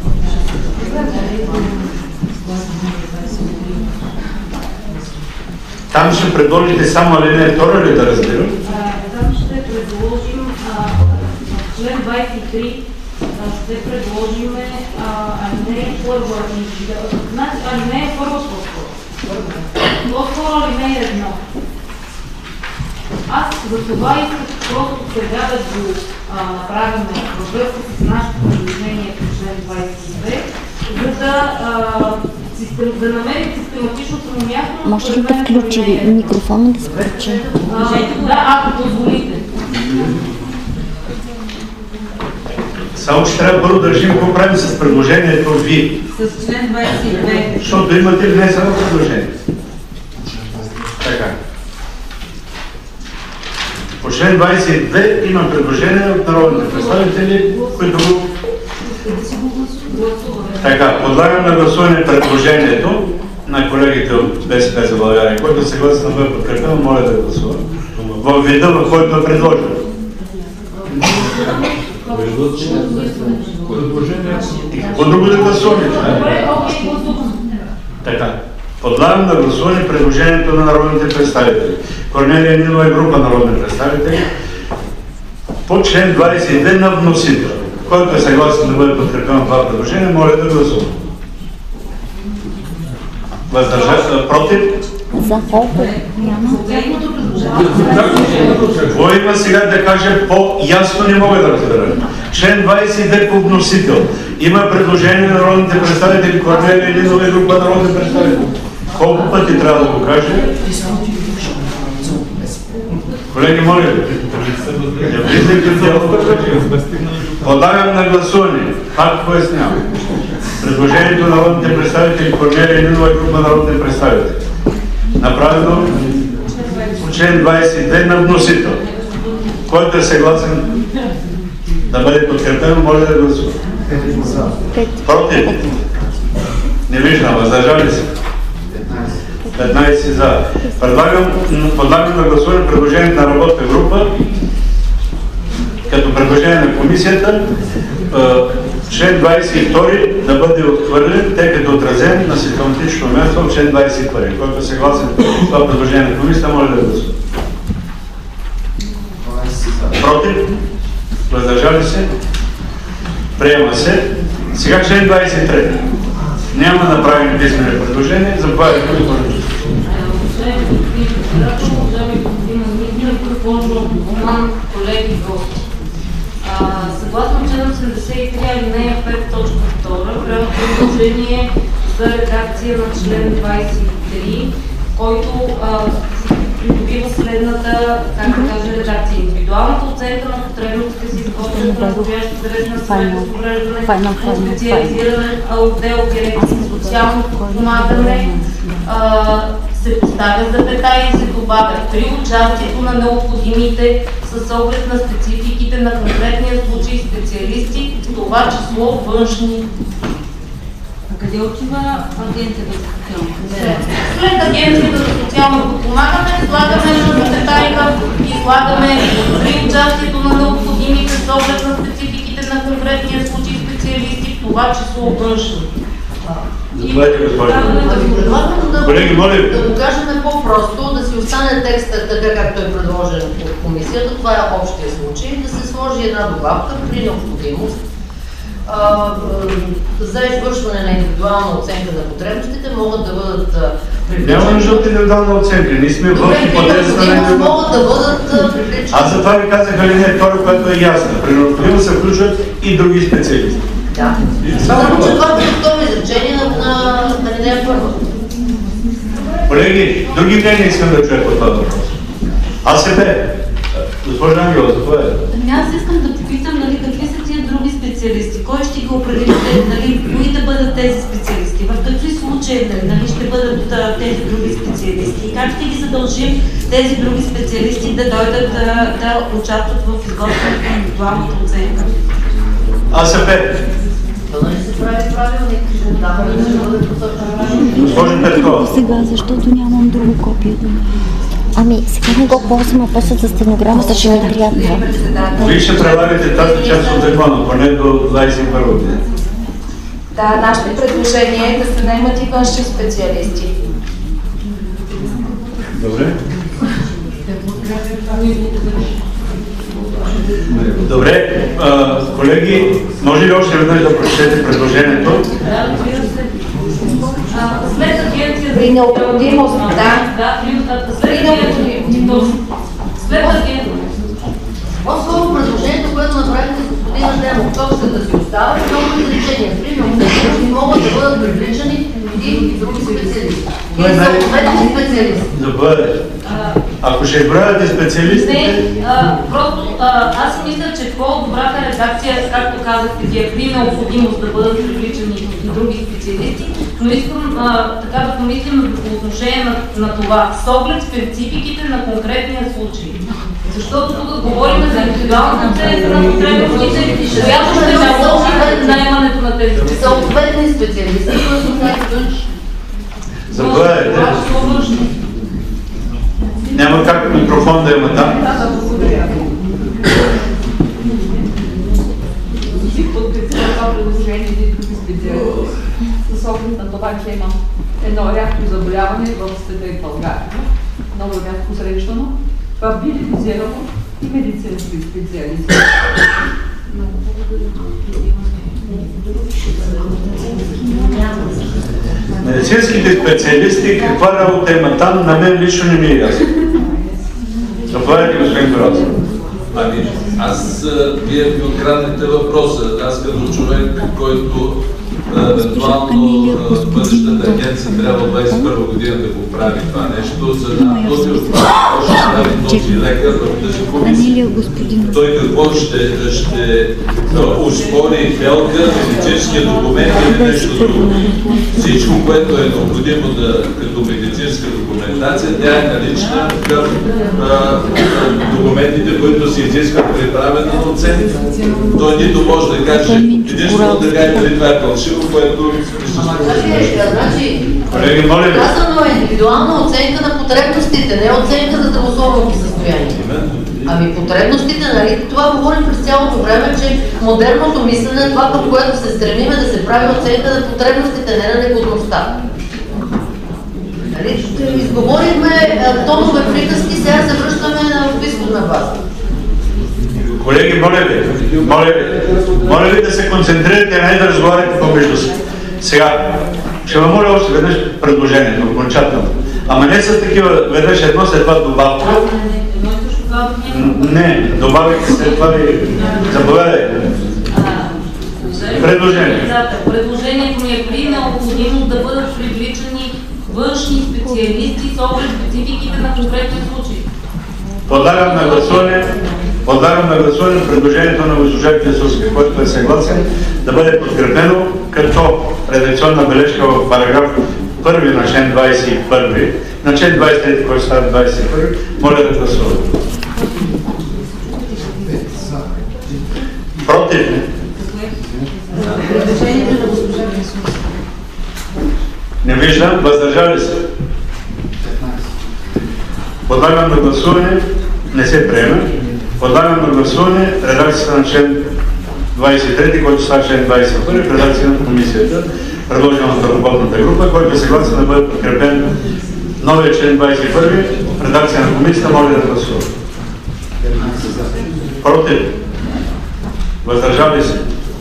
Там ще предложите само алинея втора ли да разбирам? Там ще предложим в член двадесет и три ще предложим алинея първа. Значи алинея първа по-скоро. По-скоро алинея едно. Аз за това исках просто сега да го направим във връзка с нашето предложение по член двадесет и две, за да да намерим систематичното му място. Може ли да включи микрофона да се включи? Да, ако позволите. Само ще трябва първо да решим какво правим с предложението ви. С член двадесет и две. Защото имате внесено предложение. Така. По член двадесет и две има предложение от народните представители, които го... Така, подлагам на гласуване предложението на колегите от БСП за България, който се гласа да бъде подкрепено, моля да гласува. В вида, в който е предложено. Какво друго да гласуваме? Така. Подлагам на гласуване предложението на народните представители. Корнелия Нинова и група народни представители по член двадесет и две на вносител. Който е съгласен да бъде подкрепено това предложение, моля да гласува. Въздържа, против? За колко? Няма. Какво има сега да кажа по-ясно, не мога да разбера. Член двадесет и две по вносител. Има предложение на народните представители, Корнелия Нинова и група народни представители. Колко пъти трябва да го кажа? Колеги, моля ви. Я влизайте в диалога. Подлагам на гласуване. Пак пояснявам. Предложението на народните представители Корнелия Нинова и група народни представители. Направено по член двадесет и две на вносител. Който е съгласен да бъде подкрепено, моля да гласува. Против? Не виждам. Въздържали се? петнадесет за. Предлагам, подлагам на гласуване предложението на работна група като предложение на комисията член двадесет и втори да бъде отхвърлен, тъй като отразен на систематично място в член двадесет и първи. Който е съгласен с това предложение на комисията, моля да гласува. Против? Въздържали се? Приема се. Сега член двадесет и трети. Няма направени писмени предложения. Заповядайте, господин Борисов. Колеги, гости. Съгласно член осемдесет и три алинея пет точка втора, правя предложение за редакция на член двадесет и три, който придобива следната, как да кажа, редакция. Индивидуалната оценка на потребностите се изготвя от настоящ адрес на съвета с увреждане по специализиран отдел дирекция социално подпомагане, се поставя запетая и се добавя при участието на необходимите с оглед на спецификите на конкретния случай специалисти, в това число външни. А къде отива агенцията за социално подпомагане? След агенцията за социално подпомагане слагаме на запетайка и слагаме при участието на необходимите с оглед на спецификите на конкретния случай специалисти, в това число външни. Заповядайте, госпожо. Колеги, моля ви. Да го кажем по-просто, да си остане текста така, както е предложен от комисията. Това е общия случай. Да се сложи една добавка при необходимост за извършване на индивидуална оценка на потребностите могат да бъдат привлечени. Няма нужда от индивидуална оценка. Ние сме в хипотезата на индивидуална. Могат да бъдат привлечени. Аз за това ви казах алинея втора, която е ясна. При необходимост се включват и други специалисти. Да. Само, че това е второ изречение на алинея първа. Колеги, други мнения искам да чуя по това въпрос. Аз себе, госпожа Ангела, заповядайте. Ами аз искам да попитам, нали, какви са тия други специалисти? Кой ще ги определи, нали, кои да бъдат тези специалисти? В какви случаи нали, ще бъдат а, тези други специалисти? И как ще ги задължим тези други специалисти да дойдат да, да участват в изготвянето на индивидуалната оценка? АСП. Това не се прави правилник, да, да бъде посочено. Госпожо Петкова. Сега, защото нямам друго копие. Ами, сега не го ползвам, а после за стенограмата ще ми трябва. Вие ще прилагате тази част от закона, поне до двадесет и първа година. Да, нашето предложение е да се наемат и външни специалисти. Добре. Добре, а, колеги, може ли още веднъж да прочетете предложението? След агенция При необходимост, да. Да, след необходимост. След агенция. По-скоро предложението, което направихте с господин Адемов, точката си остава и много изречения. При необходимост не могат да бъдат привличани и други специалисти. И съответни специалисти. Да бъде. Ако ще избравяте специалистите... Не, а, просто а, аз си мисля, че по-добрата редакция, както казахте, е при необходимост да бъдат привличани и други специалисти, но искам а, така да помислим по отношение на, на това, с оглед спецификите на конкретния случай. Защото тук говорим за индивидуалната оценка на потребностите, която ще наложи наемането на тези специалисти. Съответни специалисти, които знаят. Заповядайте. Няма как микрофон да има там. Да, благодаря. Бих подкрепила това предложение за други специалисти. С оглед на това, че имам едно рядко заболяване в света и България, много рядко срещано, това би визирало и медицински специалисти. Много благодаря. Медицинските специалисти, каква работа има там, на мен лично не ми е ясно. Заповядайте, господин Горозов. Ами, аз, вие ми откраднете въпроса. Аз като човек, който евентуално бъдещата агенция трябва двадесет и първа година да го прави това нещо, за да този въпрос ще прави този лекар в тази комисия. Той какво ще, ще успори белка, медицинския документ или нещо друго. Всичко, което е необходимо да, като медицинска документация, тя е налична към документите, които се изискват при правене на оценка. Той нито може да каже, единствено да каже дали това е фалшиво, което Значи, колеги, моля ви. казано е индивидуална оценка на потребностите, не оценка за здравословното състояние. Ами потребностите, нали, това говорим през цялото време, че модерното мислене, това към което се стремиме да се прави оценка на потребностите, не на негодността. Нали, изговорихме тонове приказки, сега се връщаме на изходна база. Колеги, моля ви, моля ви, моля ви да се концентрирате, не да разговаряте помежду си. Сега, ще ви моля още веднъж предложението, окончателно. Ама не с такива, веднъж едно, след това добавка. Не, добавите след това ви заповядайте. Предложение. Предложението ми е при необходимост да бъдат привличани външни специалисти с оглед спецификите на конкретния случай. Подлагам на гласуване, подлагам на гласуване предложението на госпожа Кесовска, който е съгласен да бъде подкрепено като редакционна бележка в параграф първи на член двадесет и първи, на член двадесет и трети, който става двадесет и първи, моля да гласуваме. Против? Не виждам. Въздържали се? Подлагам на гласуване, не се приема. Подлагам на гласуване редакцията на член двадесет и трети, който става член двадесет и първи, редакция на комисията, предложена от работната група, който е съгласен да бъде подкрепен новия член двадесет и първи, редакция на комисията, моля да гласува. Против? Въздържали се?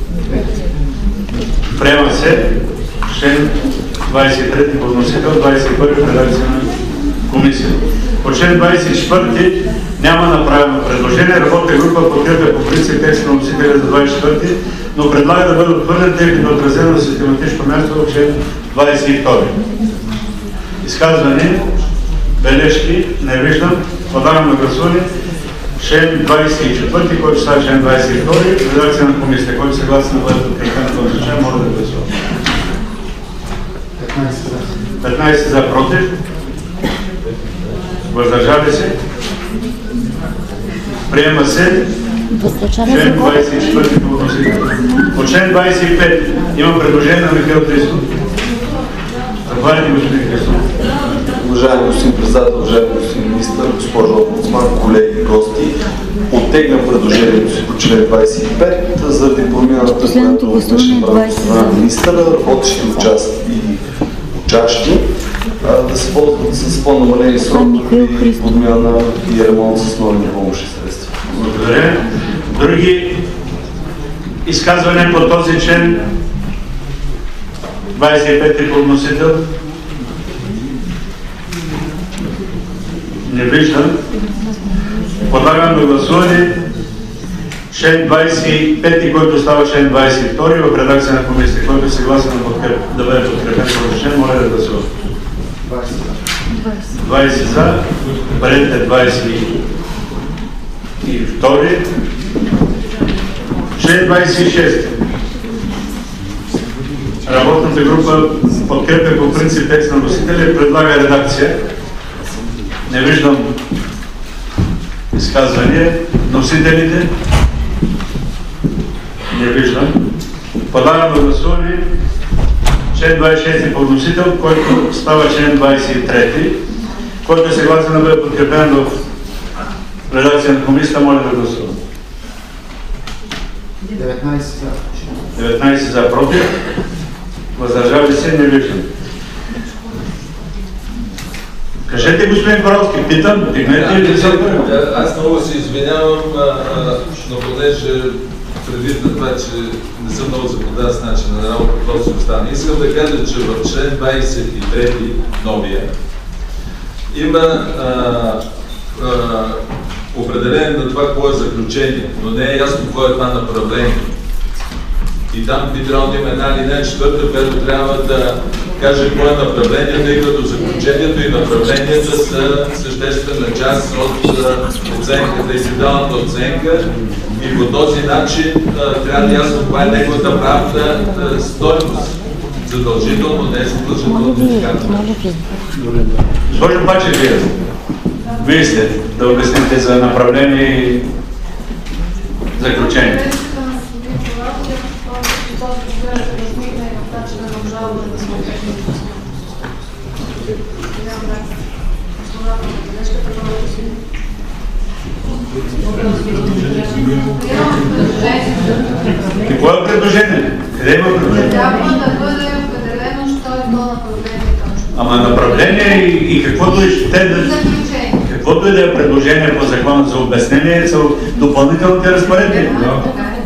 Приема се член двадесет и трети по вносител, двадесет и първи редакция на комисията. По член двадесет и четвърти няма направено предложение. Работна група подкрепя по принцип текста на вносителя за двадесет и четвърти, но предлага да бъде отхвърлен, тъй като е отразено на систематично място в член двадесет и втори. Изказване, бележки, не виждам. Подавам на гласуване член двадесет и четвърти, който става член двадесет и втори, редакция на комисията. Който съгласен да бъде подкрепен този член, може да гласува. петнадесет за, против. Въздържали се. Приема се. Член двадесет и четвърти по вносител. По член двадесет и пет има предложение на Михаил Христов. Заповядайте, господин Христов. Уважаеми господин председател, уважаеми господин министър, госпожо омбудсман, колеги, гости, оттеглям предложението си по член двадесет и пет заради промяната, която беше направена на министъра, работещи участни и учащи, да се ползват с по-намалени срокове и подмяна и ремонт с нови помощни средства. Благодаря. Други изказвания по този член двадесет и пет по вносител? Не виждам. Подлагам на гласуване член двадесет и пет, който става член двадесет и втори в редакция на комисията. Който е съгласен да бъде подкрепен този член, моля да гласува. двадесет за, бъдете двадесет и втори. Член двадесет и шести. Работната група подкрепя по принцип текст на носителя и предлага редакция. Не виждам изказвания. Носителите? Не виждам. Подлагам на гласуване член двадесет и шести по вносител, който става член двадесет и трети, който е съгласен да бъде подкрепен в редакция на комисията, моля да гласува. деветнадесет за. деветнадесет за, против. Въздържали се, не виждам. Кажете, господин Коровски, питам, дигнете ли за това? Аз много се извинявам, но понеже предвид на това, че не съм много запознат с начина на работа, просто си остане. Искам да кажа, че в член двадесет и трети, новия, има а, а, определение на това, какво е заключение, но не е ясно какво е това направление. И там би трябвало да има една линия четвърта, която трябва да каже какво е направление, тъй като заключението и направленията са съществена част от оценката, индивидуалната оценка и по този начин трябва да ясно каква е неговата правна стойност. Задължително, не е задължително изказване. Госпожо Пачев, вие сте да обясните за направление и заключение. Какво е предложение? Къде има предложение? Трябва да бъде определено, що е то направление. Ама направление и, и каквото е ще да... Каквото е да е предложение по закона за обяснение са допълнителните разпоредби. Няма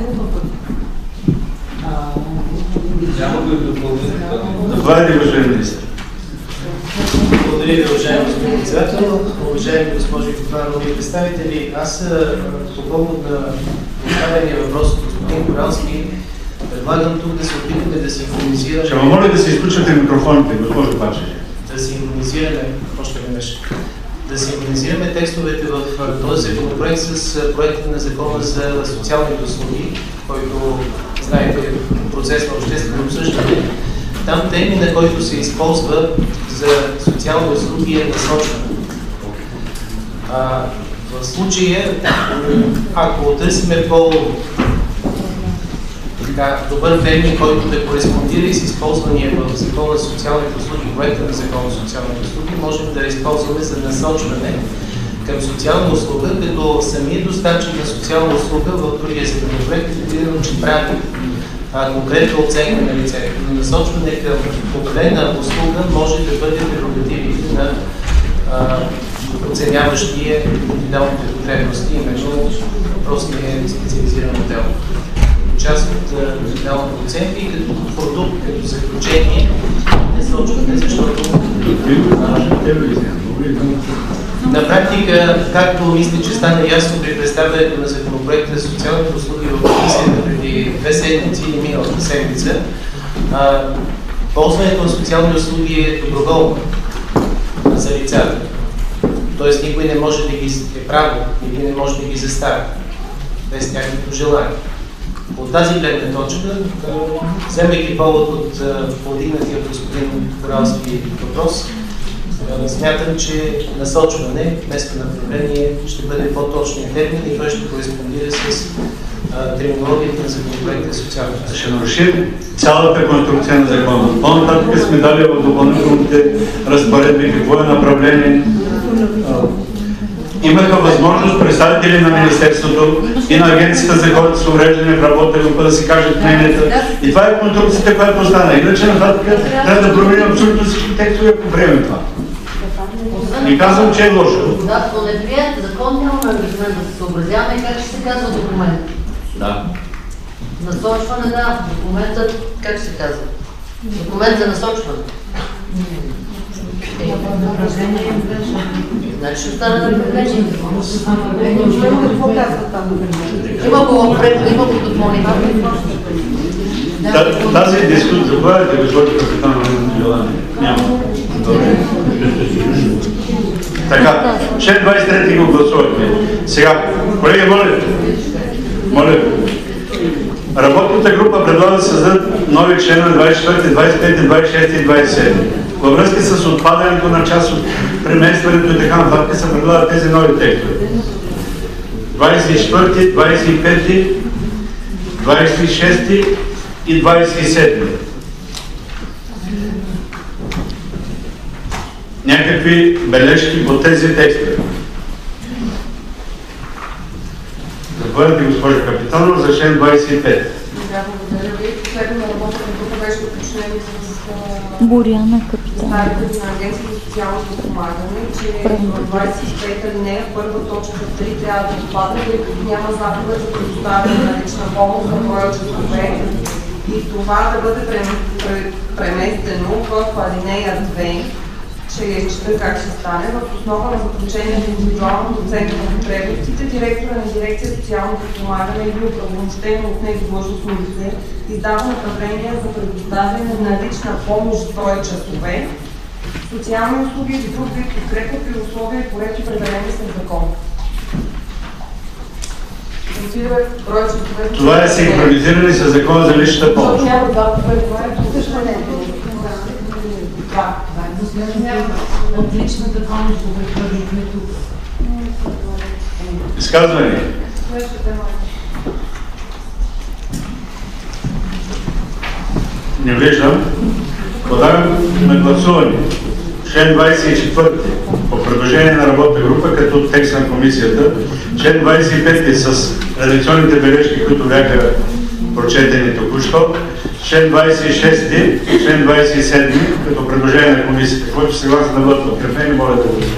да е допълнително. Заповядайте, господин министър. Благодаря ви, уважаеми господин председател, уважаеми госпожи и господа народни представители. Аз по повод на поставения въпрос от господин Коралски предлагам тук да се опитаме да синхронизираме... Ще ме моля да се изключвате микрофоните, госпожо Пачев. Да синхронизираме, още веднъж, да синхронизираме текстовете в този законопроект с проекта на закона за социалните услуги, който, знаете, е процес на обществено обсъждане. Там термина, който се използва за социални услуги е насочване. А, в случая, ако търсиме по добър термин, който да кореспондира и с използвания в закона за социалните услуги, проекта на закона за социалните услуги, можем да използваме за насочване към социална услуга, като самият доставчик на социална услуга в другия законопроект е дефинирано, че прави а, конкретна оценка на лицето. Но насочване към определена услуга може да бъде прерогативите на а, оценяващия индивидуалните потребности, именно въпросния специализиран модел. Част от индивидуалната оценка и като продукт, като заключение, насочване, защото на практика, както мисля, че стана ясно при представянето на законопроекта за социалните услуги в комисията преди две седмици или миналата седмица, а, ползването на социални услуги е доброволно за лицата. Тоест никой не може да ги е право, никой не може да ги застави без тяхното желание. От тази гледна точка, вземайки повод от повдигнатия от господин Коралски въпрос, смятам, че насочване, вместо направление, ще бъде по-точният термин и той ще кореспондира с терминологията на законопроекта за социалната. Ще нарушим цялата конструкция на закона. По-нататък сме дали в допълнителните разпоредби какво е направление. Имаха възможност представители на Министерството и на Агенцията за хората с увреждане в работа група да си кажат мнението. И това е конструкцията, която остана. Иначе нататък трябва да променим абсолютно всички текстове, ако приемем това. Не казвам, че е лошо. Да, но не прият закон няма ангажимент да се съобразяваме как ще се казва документ. Да. Насочване, да. Документът, как се казва? Документ за насочване. Значи ще остане да направление. Има го предно, има го допълнително. Тази дискусия, заповядайте, госпожо капитан на желание. Няма. Добре. Така, член двадесет и трети го гласувахме. Сега, колеги, моля, моля, работната група предлага да създадат нови членове двадесет и четвърти, двадесет и пети, двадесет и шести и двадесет и седми. Във връзка с отпадането на част от преместването и така нататък се предлагат тези нови текстове. двадесет и четвърти, двадесет и пети, двадесет и шести и двадесет и седми. Някакви бележки по тези текстове. Заповядайте, госпожа Капитанова, за член двадесет и пет. Да, благодаря ви. Последно на работната група беше уточнение с Боряна Капитанова. представители на Агенцията за социално подпомагане, че в двадесет и пета алинея първа точка три трябва да отпадне, тъй като няма заповед за предоставяне на лична помощ на броя часове и това да бъде преместено в алинея две, че я чета как ще стане. В основа на заключение на индивидуалната оценка на потребностите, директора на дирекция социално подпомагане или оправомощено от него длъжностно лице издава направления за предоставяне на лична помощ в броя часове, социални услуги и друг вид подкрепа при условия и по ред определени с закон. Това е синхронизиране с закона за личната помощ. Няма заповед, това е посъщането. Да, от личната помощ да прехвърлихме тук. Изказване? Не виждам. Подавам на гласуване. Член двадесет и четвърти по предложение на работна група като текст на комисията. Член двадесет и пети с редакционните бележки, които бяха прочетени току-що. Член двадесет и шести и член двадесет и седми като предложение на комисията, които се съгласни да бъдат подкрепени, моля да гласуват.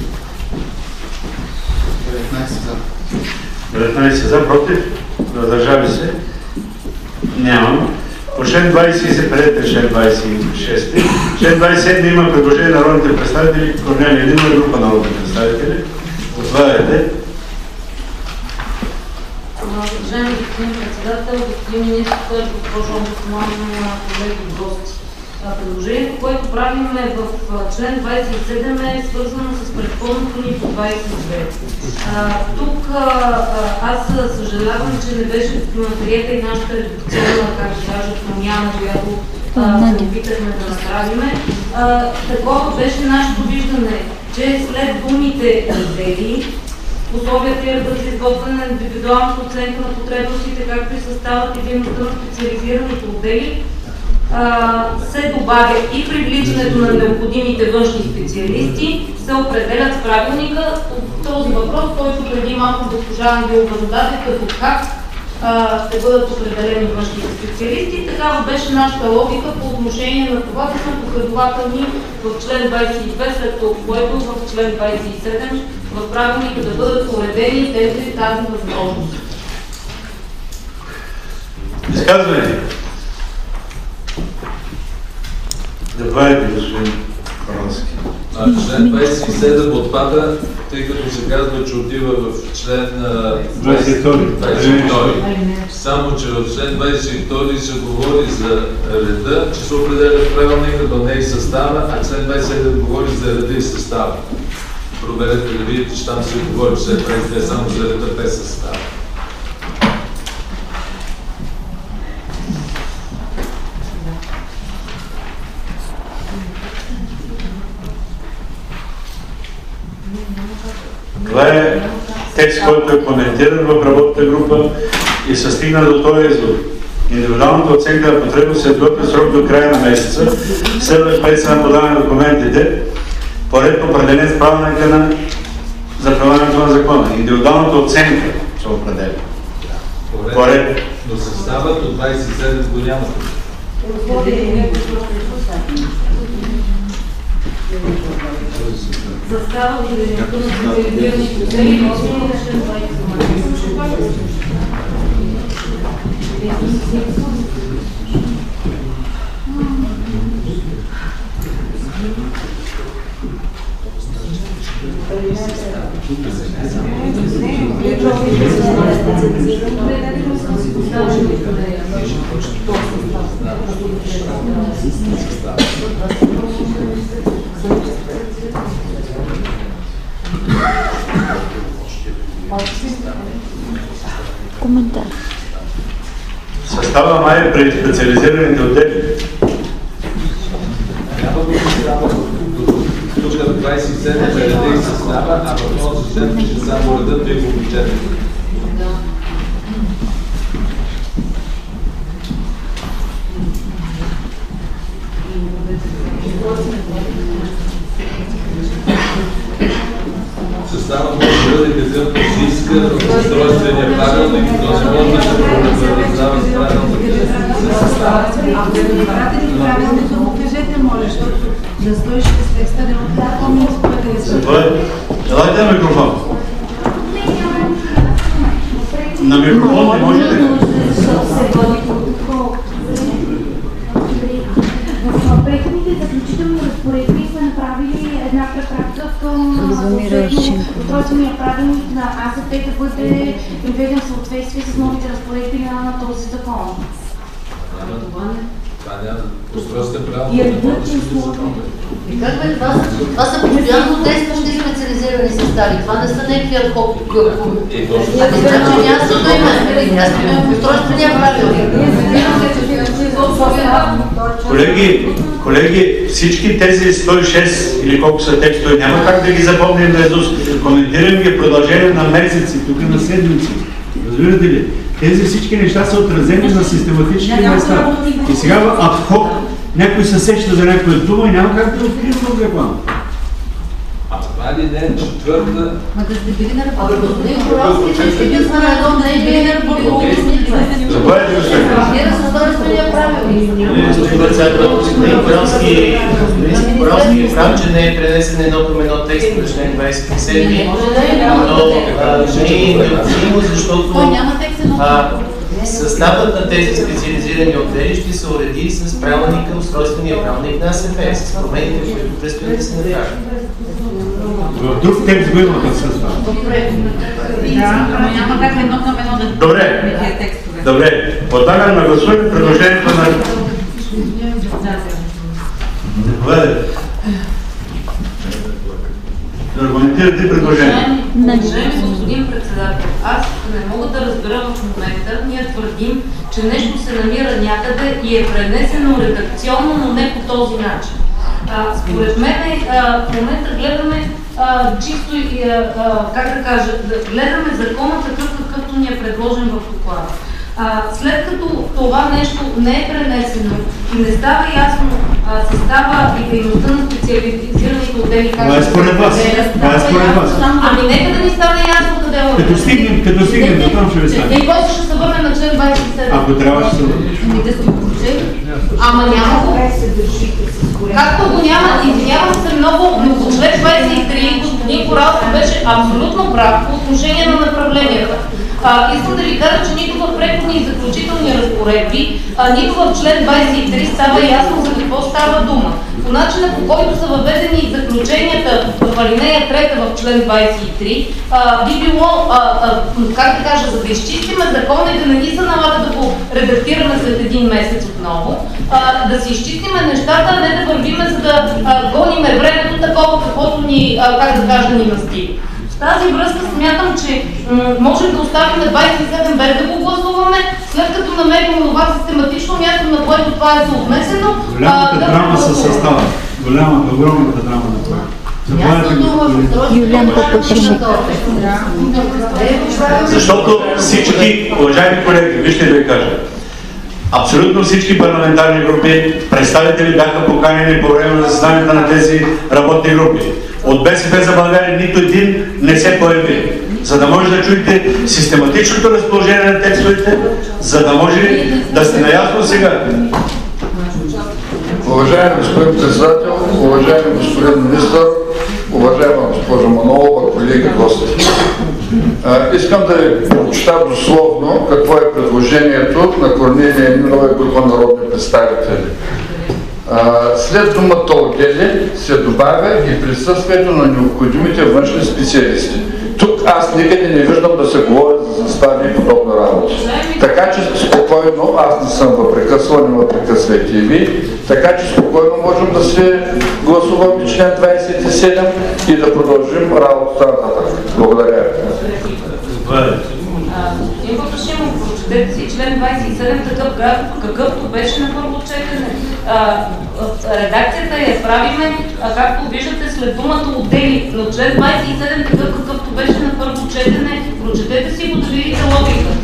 деветнадесет за, против, въздържали се, нямам. По член двадесет и седем, член двадесет и шести, член двадесет и седми има предложение на народните представители, Корнелия Нинова и група народни представители. Отваряте. Уважаеми господин председател, господин министър, госпожо омбудсман, колеги гости. Предложението, което правим в член двадесет и седем е свързано с предходното ни по двадесет и две. Тук аз съжалявам, че не беше приета и нашата редакционна, как да кажа, промяна, която се опитахме да направим. Такова беше нашето виждане, че след думите раздели, условията и редът за изготвяне на индивидуалната оценка на потребностите, както и съставът и дейността на специализираните отдели, се добавя и привличането на необходимите външни специалисти, се определят с правилника. От този въпрос, който преди малко госпожа Ангелова зададе, като как а, ще бъдат определени външните специалисти. Такава беше нашата логика по отношение на това, да сме последователни в член двадесет и две, след което в член двадесет и седем в правилника да бъдат уредени тези тази възможност. Изказване? Заповядайте, господин Корнелски. Член двадесет и седем отпада, тъй като се казва, че отива в член двадесет и втори. Само, че в член двадесет и втори се говори за реда, че се определя в правилника, до не и състава, а член двадесет и седем говори за реда и състава. проверете да видите, че там се говори, че след двайсет и две само за РТП състава. Това е текст, който е коментиран в работната група и се стигна до този извод. Индивидуалната оценка на потребност се изготвя срок до края на месеца, следващ месец на подаване на документите, поред определен с правилника на за прилагането на закона. Индивидуалната оценка се определя. Поред. Но съставът от двайсет и седем го няма. Състава определението на специализирани цели на член двайсет и седем. Коментар. Състава май при специализираните отдели. Тук двайсет и седем е реда и състава, а в този член ще само редът ви го обичате. Състава може да бъде какъвто си иска в устройствения правилник, но се може да се правораздава с правилника. Ако сте изпратили правилника, му кажете, моля, защото да стоиш с текста не отдавам изпратили. Елайте на микрофон. На микрофон не може да... В преходните заключителни разпоредби сме направили една препратка към устройствения правилник на А С П да бъде приведен в съответствие с новите разпоредби на този закон. Това няма устройствен правилник. И редът и условия. Това са постоянно действащи специализирани състави. Това не са някакви адхок гъвкове. А не значи няма също има. Аз имам устройствения правилник. Колеги, колеги, всички тези сто и шест или колко са текстове, няма как да ги запомним наизуст. Коментирам ги в продължение на месеци, тук на седмици. Разбирате ли? Тези всички неща са отразени на систематични места. И сега адхок някой се сеща за някоя дума и няма как да открием в закон. А това ли не е четвърта? Ма да сте били на работа. Господин Коровски, че сте били на работа, не е били на работа. Заповядайте, господин. Вие да създадете правилник. Господин председател, господин Коровски, господин Коровски е прав, че не е пренесен едно към едно текст на член двайсет и седем, но не е необходимо, защото съставът на тези специализирани отдели ще се уреди с правилника, устройствения правилник на А С П, с промените, които предстоят да се направят. В друг текст го има да състава. Няма как едно към едно да... Добре, добре. Подлагам на гласуване предложението на... Заповядайте. Да аргументирате предложението. Уважаеми господин председател, аз не мога да разбера в момента, ние твърдим, че нещо се намира някъде и е пренесено редакционно, но не по този начин. А, според мен а, в момента гледаме а, чисто и, а, как да кажа, да гледаме закона такъв, какъвто ни е предложен в доклада. А, след като това нещо не е пренесено и не става ясно а, състава и дейността на специализираните отдели, Това е според вас. Това е според вас. Ами нека да ни стане ясно къде е. Като стигнем, като стигнем, до там ще ви стане. И после ще се върне на член двайсет и седем. Ако трябва, ще се върне. Ами да сте го прочели. Ама няма го. Както го няма, извинявам се много, но по член двайсет и три господин Коралски беше абсолютно прав по отношение на направленията. А, искам да ви кажа, че нито в преходни и заключителни разпоредби, а, нито в член двайсет и три става ясно за какво става дума. По начина, по който са въведени заключенията в алинея трета в член двайсет и три, а, би било, а, а, как да кажа, за да изчистиме закона и да не ни се налага да го редактираме след един месец отново, а, да си изчистиме нещата, а не да вървиме, за да а, гониме времето, такова, каквото ни, а, как да кажа, ни настига. В тази връзка смятам, че можем да оставим на двадесет и седем без да го гласуваме, след като намерим това систематично място, на което това е съотнесено. Голямата да драма със състава. Голямата, огромната драма на това. Защото всички, уважаеми колеги, вижте да ви кажа, абсолютно всички парламентарни групи, представители бяха поканени по време на заседанията на тези работни групи. От БСП за България нито един не се появи, за да може да чуете систематичното разположение на текстовете, за да може да сте наясно сега. Уважаеми господин председател, уважаеми господин министър, уважаема госпожо Манолова, колеги, гости. А, искам да ви прочита дословно какво е предложението на Корнелия Нинова и група народни представители. А, след думата отдели се добавя и присъствието на необходимите външни специалисти. Тук аз никъде не виждам да се говори за застави и подобна работа. Така че спокойно, аз не съм въпрекъсвал, не въпрекъсвайте и ви, така че спокойно можем да се гласуваме член двадесет и седем и да продължим работата нататък. Благодаря. Господин Папашимов, прочетете си член двадесет и седем такъв график, какъвто беше на първо четене. Редакцията я правиме, както виждате, след думата отдели, но член двадесет и седем такъв, какъвто беше на първо четене, прочетете си го да видите логика.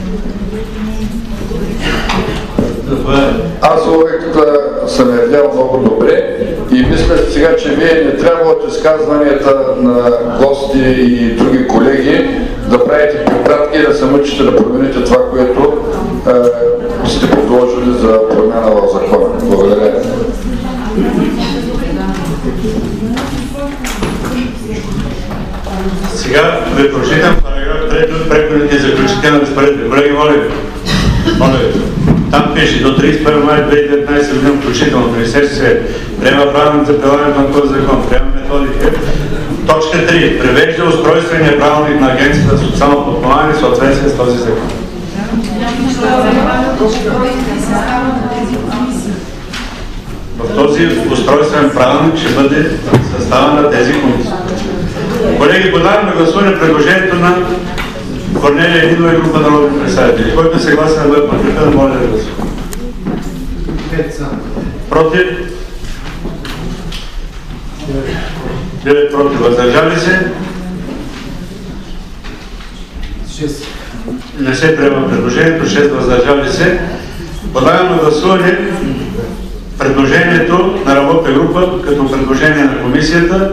Аз логиката съм я видял много добре и мисля сега, че вие не трябва от изказванията на гости и други колеги да правите препратки и да се мъчите да промените това, което е, сте предложили за промяна в закона. Благодаря. Сега ви прочитам параграф трети от преходните и заключителни разпоредби. Колеги, моля ви. Моля ви. Там пише до тридесет и първи май две хиляди и деветнадесета година включително Министерския съвет приема правилник за прилагането на този закон, приема методика. Точка три. Превежда устройствения правилник на Агенцията за социално подпомагане в съответствие с този закон. В този устройствен правилник ще бъде състава на тези комисии. Колеги, подавам на гласуване предложението на Корнелия Нинова и група народни представители. Който е съгласен да бъде подкрепен, моля да гласува. Против? девет против. Въздържали се? шест. Не се приема предложението. шест въздържали се. Подавам на гласуване предложението на работна група като предложение на комисията.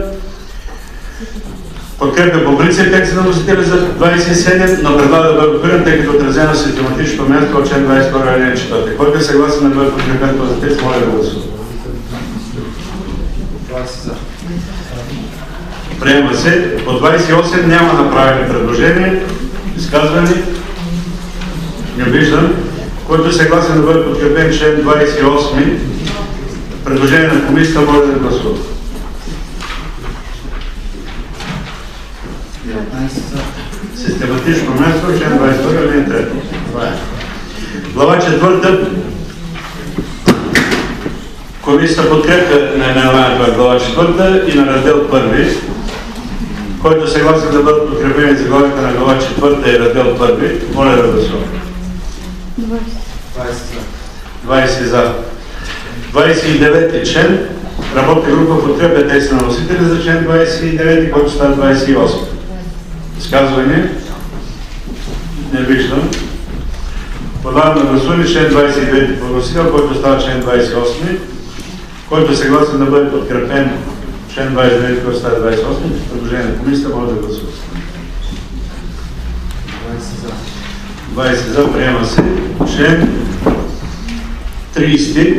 Подкрепя по принцип текста на вносителя за двадесет и седем, но предлага да бъде отхвърлен, тъй като отразено на систематичното място от член двадесет и първи алинея четвърта. Който е съгласен да бъде подкрепен този текст, моля да гласува. Приема се. По двадесет и осем няма направени предложения. Изказване? Не виждам. Който е съгласен да бъде подкрепен член двадесет и осем, предложение на комисията, може да гласува. Систематично място, член двадесет и първи, алинея трета. Глава четвърта. Комисията подкрепя наименованието на глава четвърта и на раздел първи. Който е съгласен да бъдат подкрепени заглавията на глава четвърта и раздел първи, моля да гласува. двадесет за. двадесет и девети член. Работна група подкрепя текста на носителя за член двадесет и девети, който става двадесет и осем. Изказване? Не виждам. Подавам на гласуване член двадесет и девети по носител, който става член двадесет и осем, който е съгласен да бъде подкрепен член двадесет и девети, който става двадесет и осем. Предложение на комисията, може да гласува. двадесет за, приема се. Член тридесет.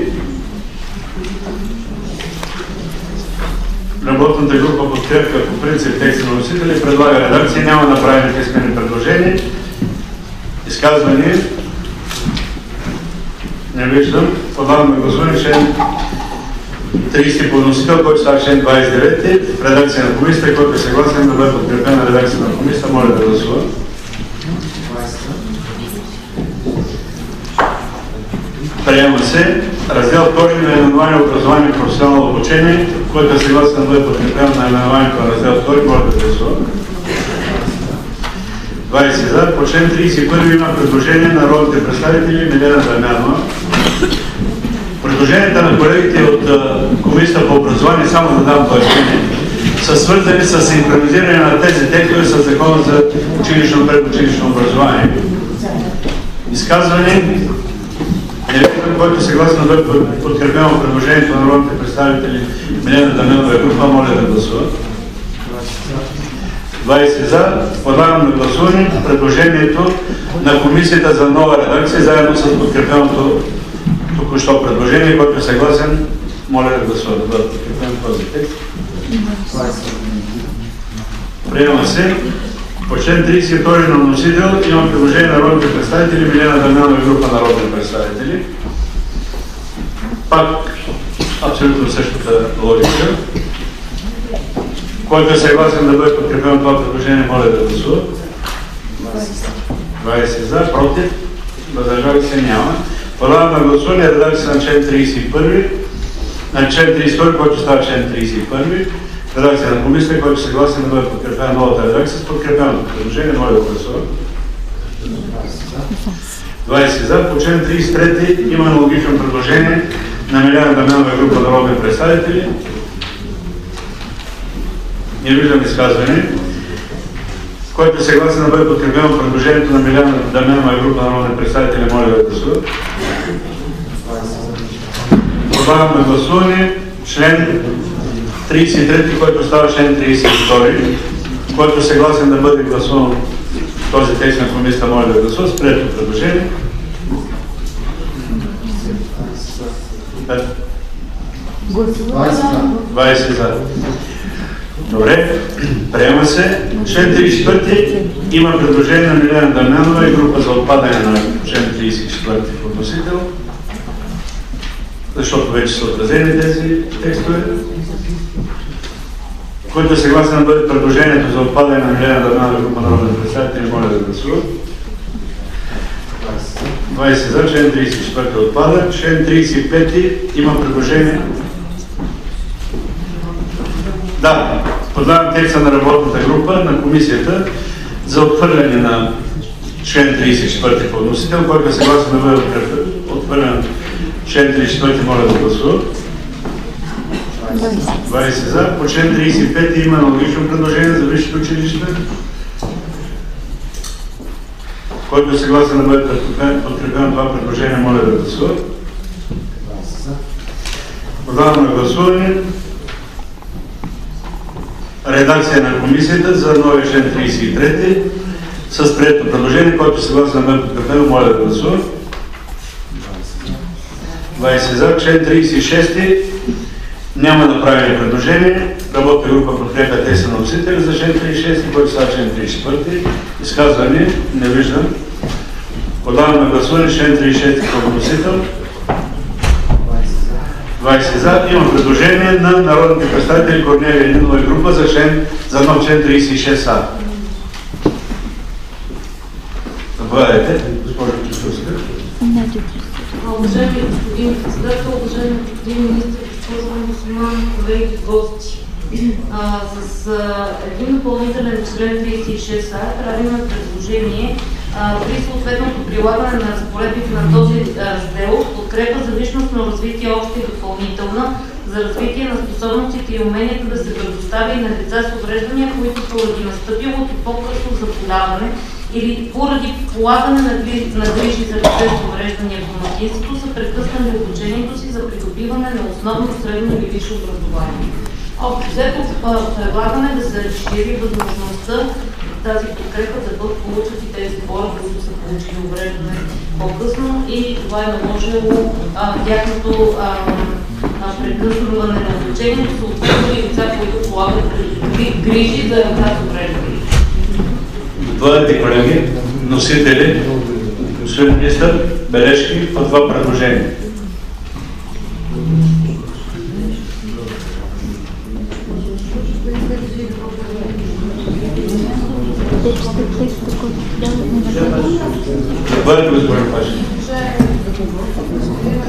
Работната група подкрепя по принцип текста на носителя и предлага редакция. Няма направени писмени предложения. Изказвания? Не виждам. Подавам на гласуване член тридесет по носител, който става член двадесет и девети. В редакция на комисията, който е съгласен да бъде подкрепена редакция на комисията, моля да гласува. Приема се. Раздел втори на наименование образование и професионално обучение, който е съгласен да бъде подкрепен на наименованието на раздел втори, може да гласува. двайсет за. По член тридесет и първи има предложение на народните представители Милена Дамянова. Предложенията на колегите от Комисията по образование, само да дам пояснение, са свързани с синхронизиране на тези текстове с Закона за училищно предучилищно образование. Изказване. Директор, който съгласно да бъде подкрепено предложението на народните представители Милена Дамянова и група, моля да гласува. двайсет за. Подлагам на гласуване предложението на Комисията за нова редакция, заедно с подкрепеното току-що предложение, който е съгласен, моля да гласува, да бъде подкрепен този текст. Приема се. По член тридесет и втори на вносител има предложение на народните представители Милена Дамянова и група народни представители. Пак абсолютно същата логика. Който е съгласен да бъде подкрепено това предложение, моля да гласува. двайсет за, против, въздържали се няма. Подлагам на гласуване редакция на член тридесет и първи, на член тридесет и втори, който става член тридесет и първи. Редакция на комисията, който е съгласен да бъде подкрепена новата редакция с подкрепеното предложение, моля да гласува. двайсет за. По член тридесет и трети има аналогично предложение на Милена Дамянова и група народни представители. Не виждам изказване. Който е съгласен да бъде подкрепено предложението на Милена Дамянова и група народни представители, моля да гласува. Подлагам на гласуване член тридесет и трети, който става член тридесет и втори, който е съгласен да бъде гласуван този текст на комисията, моля да гласува с прието предложение. двайсет за. Добре, приема се. Член тридесет и четвърти има предложение на Милена Дамянова и група за отпадане на член тридесет и четвърти по вносител, защото вече са отразени тези текстове. Който е съгласен да бъде предложението за отпадане на Милена Дамянова и група народни представители, моля да гласува. двайсет за. Член тридесет и четвърти отпада. Член тридесет и пети има предложение. Да, подавам текста на работната група на комисията за отхвърляне на член тридесет и четвърти по вносител, който е съгласен да бъде отхвърлен член тридесет и четвърти, моля да гласува. двайсет за. По член тридесет и пети има аналогично предложение за висшето училище, който е съгласен да бъде подкрепено това предложение, моля да гласува. Подавам на гласуване редакция на комисията за новия член тридесет и трети с прието предложение, който е съгласен да бъде подкрепено, моля да гласува. двайсет за. Член тридесет и шести няма направени предложения. Работна група подкрепя текста на вносителя за член тридесет и шести, който става член тридесет и четвърти. Изказване не виждам. Подавам на гласуване член тридесет и шести по вносител. двайсет за. Има предложение на народните представители Корнелия Нинова и група за, член, за нов член тридесет и шест а. Заповядайте, госпожо Чусовска. Уважаеми господин председател, уважаеми господин министър, госпожо Мусулман, колеги, гости. А, с а, един допълнителен член тридесет и шест а правим предложение а, при съответното прилагане на разпоредбите на този раздел подкрепа за личностно развитие обща и допълнителна за развитие на способностите и уменията да се предоставя и на деца с увреждания, които поради настъпилото по-късно заболяване или поради полагане на, гри... на грижи за деца с увреждания в домакинството са прекъснали обучението си за придобиване на основно средно или висше образование. Общо взето предлагаме да се разшири възможността тази подкрепа да бъдат получат и тези хора, които са получили увреждане по-късно и това е наложило а, тяхното а, а, прекъсване на обучението, съответно и деца, които полагат грижи за деца с увреждане. Бъдете, колеги, носители, господин министър, бележки по това предложение. Бъдете, господин Пашев.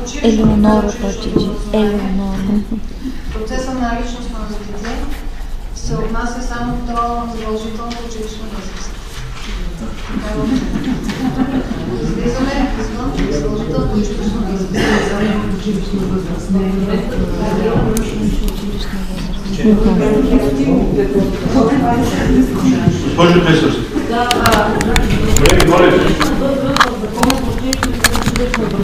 училищно Елеонора училищно Точичи. Елеонора. Процесът на личностно развитие се отнася само до задължително училищно възраст. Излизаме извън задължително училищно възраст. Госпожо Песовски. Колеги, моля.